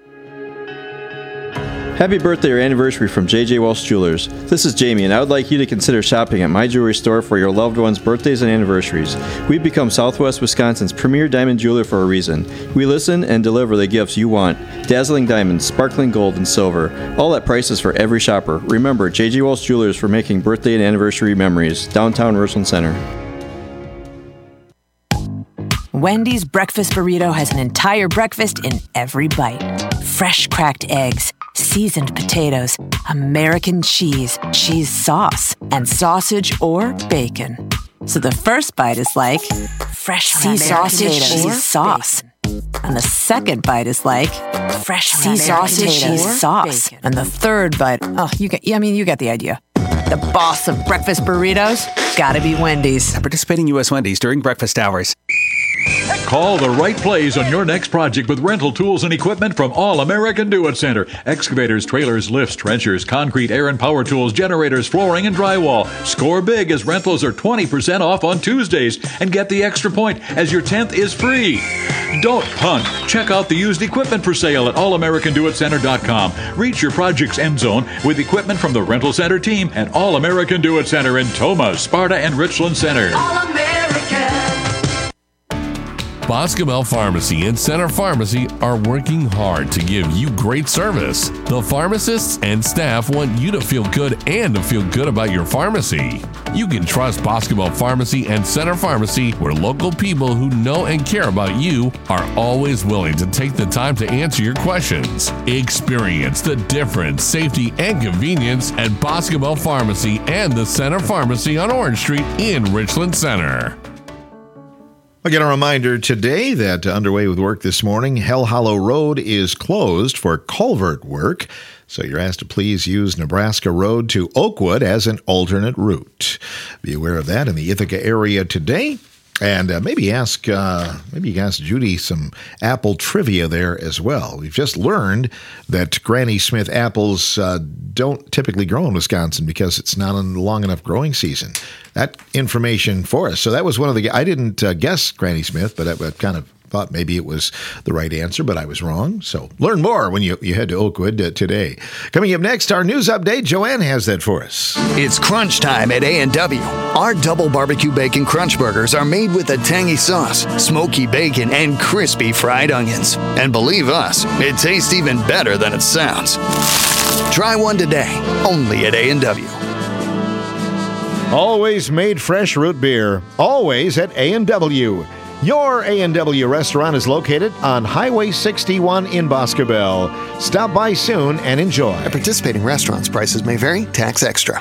I: Happy birthday or anniversary from J J Welsh Jewelers. This is Jamie, and I would like you to consider shopping at my jewelry store for your loved ones' birthdays and anniversaries. We've become Southwest Wisconsin's premier diamond jeweler for a reason. We listen and deliver the gifts you want. Dazzling diamonds, sparkling gold, and silver. All at prices for every shopper. Remember, J J Welsh Jewelers for making birthday and anniversary memories. Downtown Richland Center.
Y: Wendy's breakfast burrito has an entire breakfast in every bite. Fresh cracked eggs, seasoned potatoes, American cheese, cheese sauce, and sausage or bacon. So the first bite is like fresh sea sausage, cheese sauce. And the second bite is like fresh sea sausage, cheese sauce. And the third bite, oh, you get, I mean, you get the idea. The boss of breakfast burritos, gotta be Wendy's.
J: Participating U S Wendy's during breakfast hours.
L: Call the right place on your next project with rental tools and equipment from All American Do-It Center. Excavators, trailers, lifts, trenchers, concrete, air and power tools, generators, flooring, and drywall. Score big as rentals are twenty percent off on Tuesdays. And get the extra point as your tenth is free. Don't punt. Check out the used equipment for sale at all american do it center dot com. Reach your project's end zone with equipment from the Rental Center team at All American Do-It Center in Toma, Sparta, and Richland Center.
Q: All American.
M: Boscobel Pharmacy and Center Pharmacy are working hard to give you great service. The pharmacists and staff want you to feel good and to feel good about your pharmacy. You can trust Boscobel Pharmacy and Center Pharmacy, where local people who know and care about you are always willing to take the time to answer your questions. Experience the difference, safety, and convenience at Boscobel Pharmacy and the Center Pharmacy on Orange Street in Richland Center.
A: Again, a reminder today that uh, underway with work this morning, Hell Hollow Road is closed for culvert work. So you're asked to please use Nebraska Road to Oakwood as an alternate route. Be aware of that in the Ithaca area today. And uh, maybe ask uh, maybe you can ask Judy some apple trivia there as well. We've just learned that Granny Smith apples uh, don't typically grow in Wisconsin because it's not a long enough growing season. That information for us. So that was one of the, I didn't uh, guess Granny Smith, but I, I kind of thought maybe it was the right answer, but I was wrong. So learn more when you, you head to Oakwood uh, today. Coming up next, our news update. Joanne has that for us.
N: It's crunch time at A and W. Our double barbecue bacon crunch burgers are made with a tangy sauce, smoky bacon, and crispy fried onions. And believe us, it tastes even better than it sounds. Try one today, only at A and W.
A: Always made fresh root beer. Always at A and W. Your A and W restaurant is located on Highway sixty-one in Boscobel. Stop by soon and enjoy.
O: At participating restaurants, prices may vary, tax extra.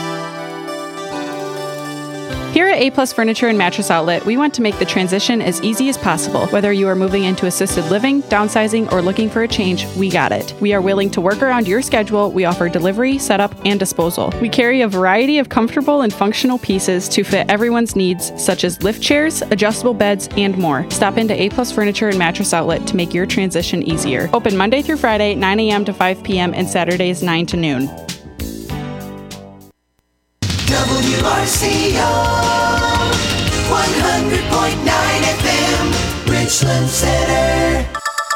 K: Here at A-Plus Furniture and Mattress Outlet, we want to make the transition as easy as possible. Whether you are moving into assisted living, downsizing, or looking for a change, we got it. We are willing to work around your schedule. We offer delivery, setup, and disposal. We carry a variety of comfortable and functional pieces to fit everyone's needs, such as lift chairs, adjustable beds, and more. Stop into A-Plus Furniture and Mattress Outlet to make your transition easier. Open Monday through Friday, nine a.m. to five p.m., and Saturdays, nine to noon.
Q: W R C O one hundred point nine F M, Richland Center.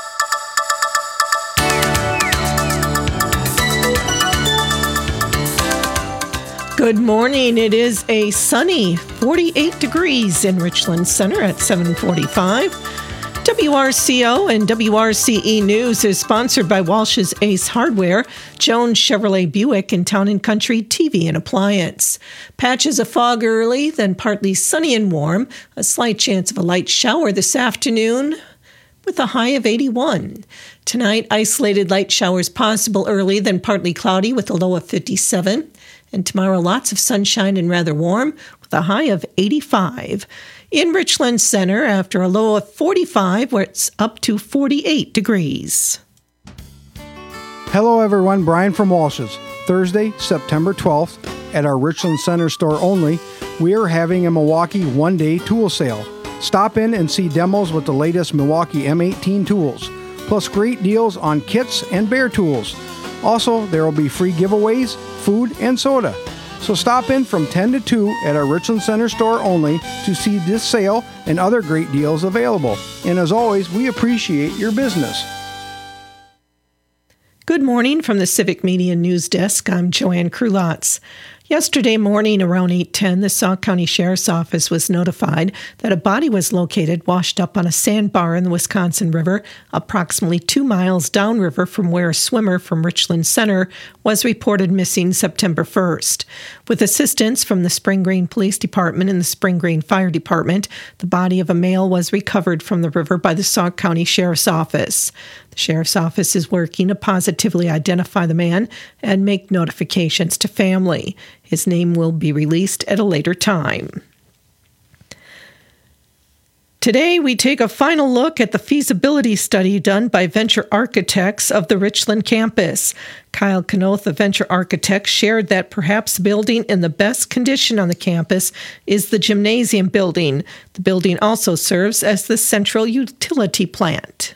B: Good morning. It is a sunny forty-eight degrees in Richland Center at seven forty-five. W R C O and W R C E News is sponsored by Walsh's Ace Hardware, Jones Chevrolet Buick, and Town and Country T V and Appliance. Patches of fog early, then partly sunny and warm. A slight chance of a light shower this afternoon with a high of eighty-one. Tonight, isolated light showers possible early, then partly cloudy with a low of fifty-seven. And tomorrow, lots of sunshine and rather warm with a high of eighty-five. In Richland Center, after a low of forty-five, where it's up to forty-eight degrees.
Z: Hello everyone, Brian from Walsh's. Thursday, September twelfth, at our Richland Center store only, we are having a Milwaukee one-day tool sale. Stop in and see demos with the latest Milwaukee M eighteen tools, plus great deals on kits and bare tools. Also, there will be free giveaways, food, and soda. So stop in from ten to two at our Richland Center store only to see this sale and other great deals available. And as always, we appreciate your business.
B: Good morning from the Civic Media News Desk. I'm Joanne Krulotz. Yesterday morning around eight ten, the Sauk County Sheriff's Office was notified that a body was located washed up on a sandbar in the Wisconsin River, approximately two miles downriver from where a swimmer from Richland Center was reported missing September first. With assistance from the Spring Green Police Department and the Spring Green Fire Department, the body of a male was recovered from the river by the Sauk County Sheriff's Office. The Sheriff's Office is working to positively identify the man and make notifications to family. His name will be released at a later time. Today, we take a final look at the feasibility study done by Venture Architects of the Richland campus. Kyle Knoth of Venture Architects shared that perhaps the building in the best condition on the campus is the gymnasium building. The building also serves as the central utility plant.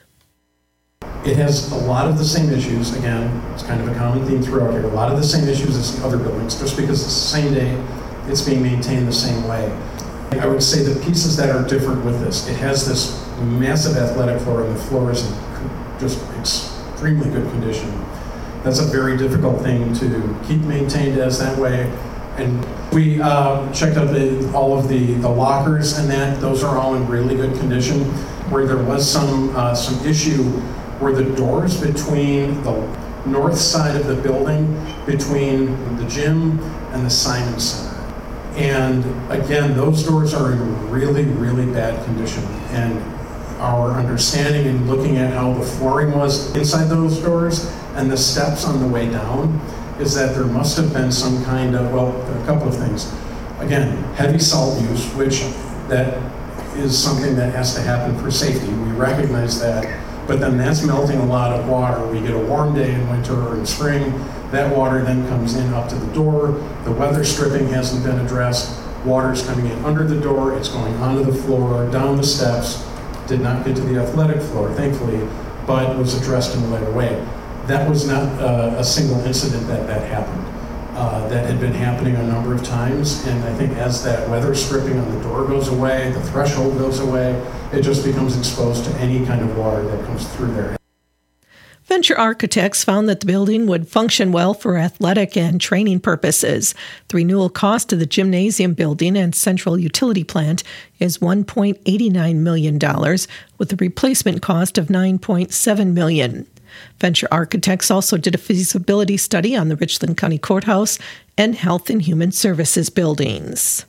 P: It has a lot of the same issues. Again, it's kind of a common theme throughout here. A lot of the same issues as the other buildings, just because it's the same day, it's being maintained the same way. I would say the pieces that are different with this, it has this massive athletic floor, and the floor is in just extremely good condition. That's a very difficult thing to keep maintained as that way. And we uh, checked out the, all of the, the lockers and that, those are all in really good condition. Where there was some, uh, some issue were the doors between the north side of the building, between the gym and the Simon Center. And again, those doors are in really, really bad condition. And our understanding in looking at how the flooring was inside those doors and the steps on the way down is that there must have been some kind of, well, a couple of things. Again, heavy salt use, which that is something that has to happen for safety. We recognize that. But then that's melting a lot of water. We get a warm day in winter or in spring, that water then comes in up to the door. The weather stripping hasn't been addressed. Water's coming in under the door, it's going onto the floor, down the steps, did not get to the athletic floor, thankfully, but was addressed in a later way. That was not uh, a single incident that that happened. Uh, that had been happening a number of times, and I think as that weather stripping on the door goes away, the threshold goes away, it just becomes exposed to any kind of water that comes through there.
B: Venture Architects found that the building would function well for athletic and training purposes. The renewal cost of the gymnasium building and central utility plant is one point eight nine million dollars, with a replacement cost of nine point seven million dollars. Venture Architects also did a feasibility study on the Richland County Courthouse and Health and Human Services buildings.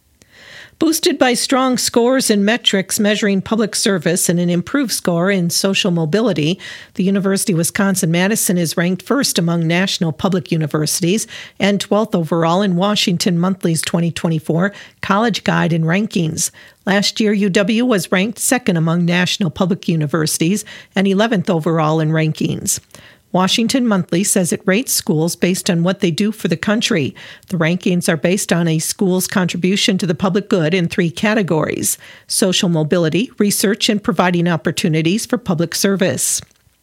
B: Boosted by strong scores in metrics measuring public service and an improved score in social mobility, the University of Wisconsin-Madison is ranked first among national public universities and twelfth overall in Washington Monthly's twenty twenty-four College Guide and Rankings. Last year, U W was ranked second among national public universities and eleventh overall in rankings. Washington Monthly says it rates schools based on what they do for the country. The rankings are based on a school's contribution to the public good in three categories: social mobility, research, and providing opportunities for public service.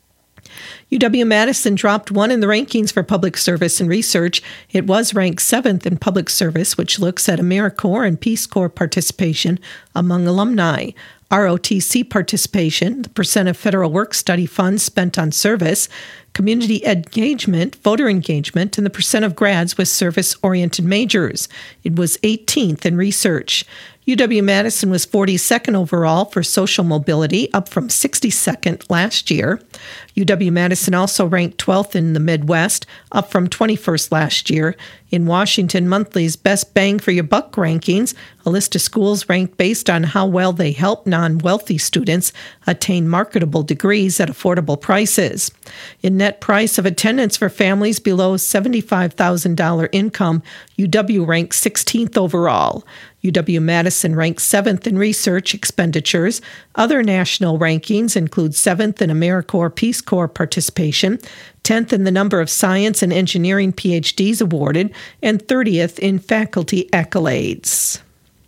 B: U W-Madison dropped one in the rankings for public service and research. It was ranked seventh in public service, which looks at AmeriCorps and Peace Corps participation among alumni. R O T C participation, the percent of federal work study funds spent on service, community engagement, voter engagement, and the percent of grads with service-oriented majors. It was eighteenth in research. U W-Madison was forty-second overall for social mobility, up from sixty-second last year. U W-Madison also ranked twelfth in the Midwest, up from twenty-first last year. In Washington Monthly's Best Bang for Your Buck rankings, a list of schools ranked based on how well they help non-wealthy students attain marketable degrees at affordable prices. In net price of attendance for families below seventy-five thousand dollars income, U W ranked sixteenth overall. U W-Madison ranked seventh in research expenditures. Other national rankings include seventh in AmeriCorps Peace Corps participation, tenth in the number of science and engineering P H Ds awarded, and thirtieth in faculty accolades.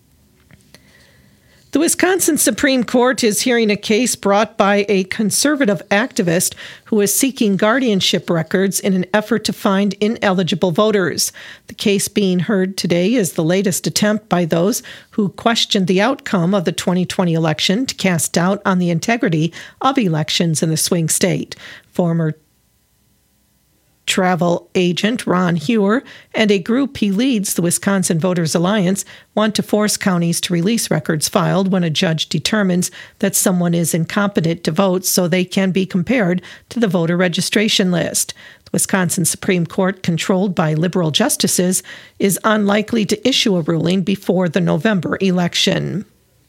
B: The Wisconsin Supreme Court is hearing a case brought by a conservative activist who is seeking guardianship records in an effort to find ineligible voters. The case being heard today is the latest attempt by those who questioned the outcome of the twenty twenty election to cast doubt on the integrity of elections in the swing state. Former travel agent Ron Hewer and a group he leads, the Wisconsin Voters Alliance, want to force counties to release records filed when a judge determines that someone is incompetent to vote so they can be compared to the voter registration list. The Wisconsin Supreme Court, controlled by liberal justices, is unlikely to issue a ruling before the November election.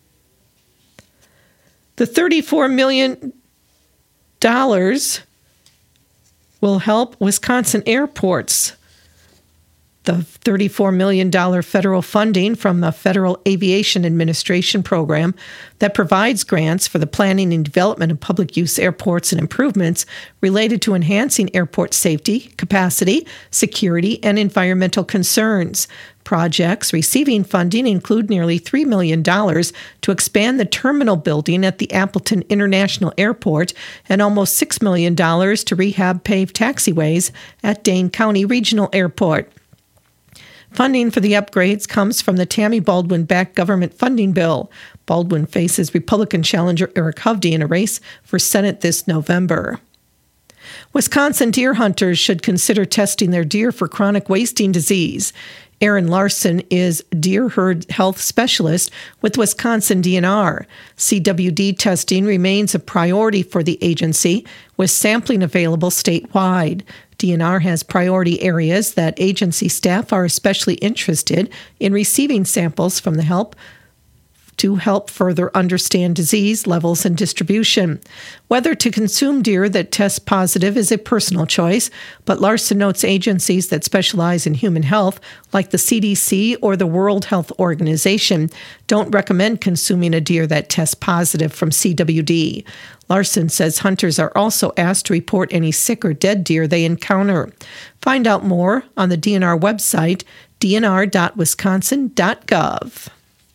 B: The thirty-four million dollars will help Wisconsin airports. The thirty-four million dollars federal funding from the Federal Aviation Administration program that provides grants for the planning and development of public use airports and improvements related to enhancing airport safety, capacity, security, and environmental concerns. Projects receiving funding include nearly three million dollars to expand the terminal building at the Appleton International Airport and almost six million dollars to rehab paved taxiways at Dane County Regional Airport. Funding for the upgrades comes from the Tammy Baldwin-backed government funding bill. Baldwin faces Republican challenger Eric Hovde in a race for Senate this November. Wisconsin deer hunters should consider testing their deer for chronic wasting disease. Aaron Larson is deer herd health specialist with Wisconsin D N R. C W D testing remains a priority for the agency, with sampling available statewide. D N R has priority areas that agency staff are especially interested in receiving samples from the help to help further understand disease levels and distribution. Whether to consume deer that test positive is a personal choice, but Larson notes agencies that specialize in human health, like the C D C or the World Health Organization, don't recommend consuming a deer that tests positive from C W D. Larson says hunters are also asked to report any sick or dead deer they encounter. Find out more on the D N R website, d n r dot wisconsin dot gov.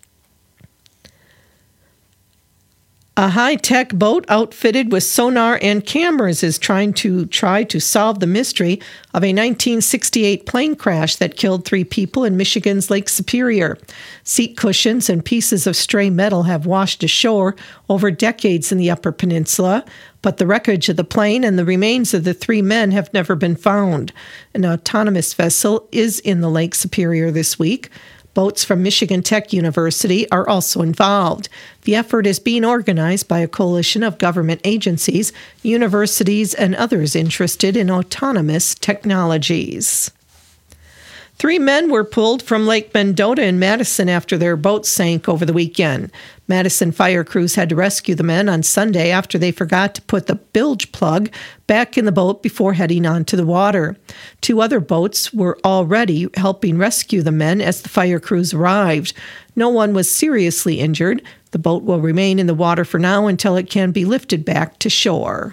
B: A high-tech boat outfitted with sonar and cameras is trying to try to solve the mystery of a nineteen sixty-eight plane crash that killed three people in Michigan's Lake Superior. Seat cushions and pieces of stray metal have washed ashore over decades in the Upper Peninsula, but the wreckage of the plane and the remains of the three men have never been found. An autonomous vessel is in the Lake Superior this week. Boats from Michigan Tech University are also involved. The effort is being organized by a coalition of government agencies, universities, and others interested in autonomous technologies. Three men were pulled from Lake Mendota in Madison after their boat sank over the weekend. Madison fire crews had to rescue the men on Sunday after they forgot to put the bilge plug back in the boat before heading onto the water. Two other boats were already helping rescue the men as the fire crews arrived. No one was seriously injured. The boat will remain in the water for now until it can be lifted back to shore.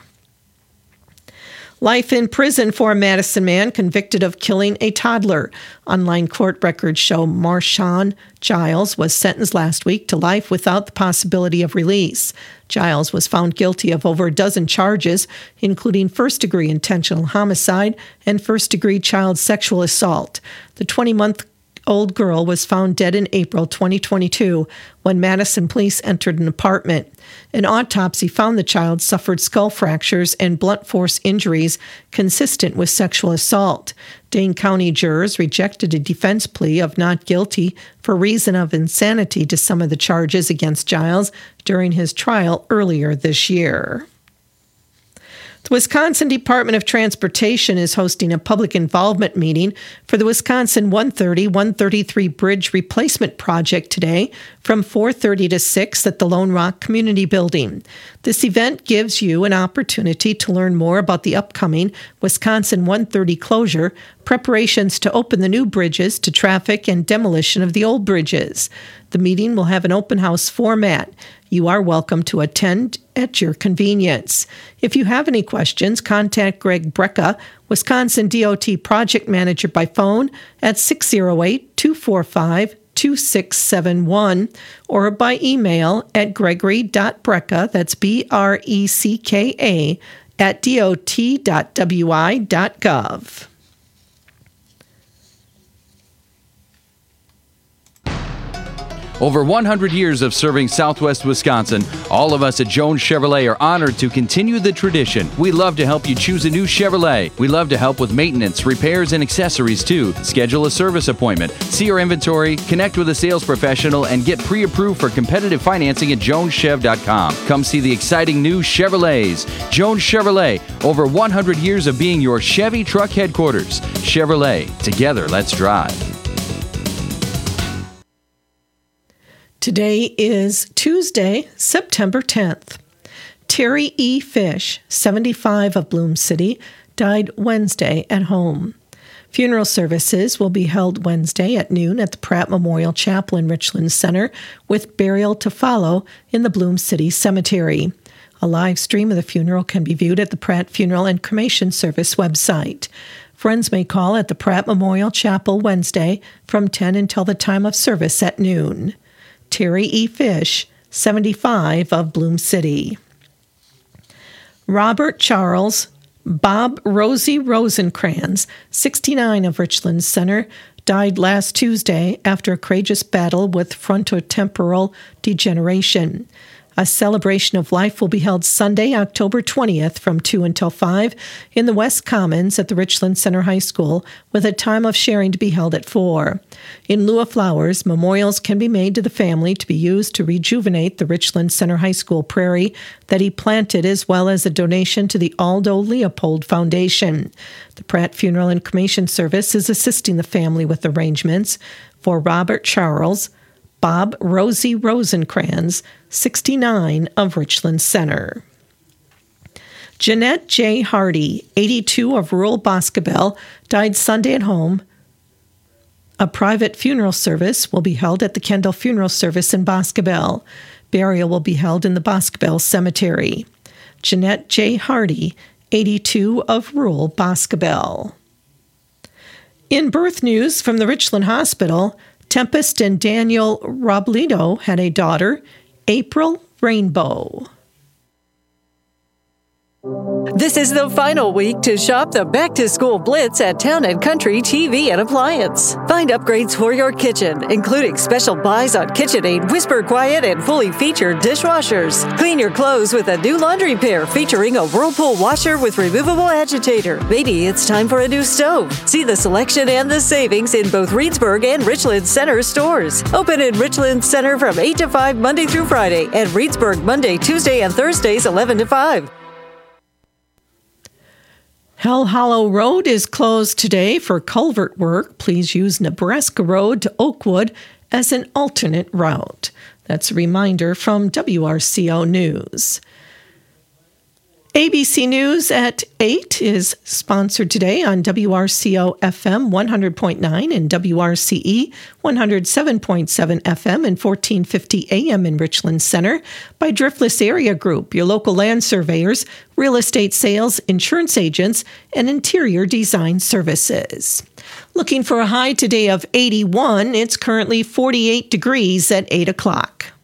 B: Life in prison for a Madison man convicted of killing a toddler. Online court records show Marshawn Giles was sentenced last week to life without the possibility of release. Giles was found guilty of over a dozen charges, including first-degree intentional homicide and first-degree child sexual assault. The twenty-month-old girl was found dead in April twenty twenty-two when Madison police entered an apartment. An autopsy found the child suffered skull fractures and blunt force injuries consistent with sexual assault. Dane County jurors rejected a defense plea of not guilty for reason of insanity to some of the charges against Giles during his trial earlier this year. The Wisconsin Department of Transportation is hosting a public involvement meeting for the Wisconsin one thirty one thirty-three Bridge Replacement Project today from four thirty to six at the Lone Rock Community Building. This event gives you an opportunity to learn more about the upcoming Wisconsin one thirty closure, preparations to open the new bridges to traffic, and demolition of the old bridges. The meeting will have an open house format. You are welcome to attend at your convenience. If you have any questions, contact Greg Brecka, Wisconsin D O T Project Manager, by phone at six oh eight, two four five, two six seven one or by email at gregory.brecka, that's B R E C K A, at dot dot w i dot gov.
R: Over one hundred years of serving Southwest Wisconsin, all of us at Jones Chevrolet are honored to continue the tradition. We love to help you choose a new Chevrolet. We love to help with maintenance, repairs, and accessories too. Schedule a service appointment, see our inventory, connect with a sales professional, and get pre-approved for competitive financing at jones chev dot com. Come see the exciting new Chevrolets. Jones Chevrolet, over one hundred years of being your Chevy truck headquarters. Chevrolet, together let's drive.
B: Today is Tuesday, September tenth. Terry E. Fish, seventy-five, of Bloom City, died Wednesday at home. Funeral services will be held Wednesday at noon at the Pratt Memorial Chapel in Richland Center, with burial to follow in the Bloom City Cemetery. A live stream of the funeral can be viewed at the Pratt Funeral and Cremation Service website. Friends may call at the Pratt Memorial Chapel Wednesday from ten until the time of service at noon. Terry E. Fish, seventy-five, of Bloom City. Robert Charles Bob Rosie Rosencrans, sixty-nine, of Richland Center, died last Tuesday after a courageous battle with frontotemporal degeneration. A celebration of life will be held Sunday, October twentieth from two until five in the West Commons at the Richland Center High School, with a time of sharing to be held at four. In lieu of flowers, memorials can be made to the family to be used to rejuvenate the Richland Center High School prairie that he planted, as well as a donation to the Aldo Leopold Foundation. The Pratt Funeral and Cremation Service is assisting the family with arrangements for Robert Charles Bob Rosie Rosencrans, sixty-nine, of Richland Center. Jeanette J. Hardy, eighty-two, of rural Boscobel, died Sunday at home. A private funeral service will be held at the Kendall Funeral Service in Boscobel. Burial will be held in the Boscobel Cemetery. Jeanette J. Hardy, eighty-two, of rural Boscobel. In birth news from the Richland Hospital, Tempest and Daniel Robledo had a daughter, April Rainbow.
S: This is the final week to shop the Back to School Blitz at Town and Country T V and Appliance. Find upgrades for your kitchen, including special buys on KitchenAid, Whisper Quiet, and fully featured dishwashers. Clean your clothes with a new laundry pair featuring a Whirlpool washer with removable agitator. Maybe it's time for a new stove. See the selection and the savings in both Reedsburg and Richland Center stores. Open in Richland Center from eight to five Monday through Friday, and Reedsburg Monday, Tuesday, and Thursdays eleven to five.
B: Hell Hollow Road is closed today for culvert work. Please use Nebraska Road to Oakwood as an alternate route. That's a reminder from W R C O News. A B C News at eight is sponsored today on W R C O F M one hundred point nine and W R C E one hundred seven point seven F M and fourteen fifty A M in Richland Center by Driftless Area Group, your local land surveyors, real estate sales, insurance agents, and interior design services. Looking for a high today of eighty-one, it's currently forty-eight degrees at eight o'clock.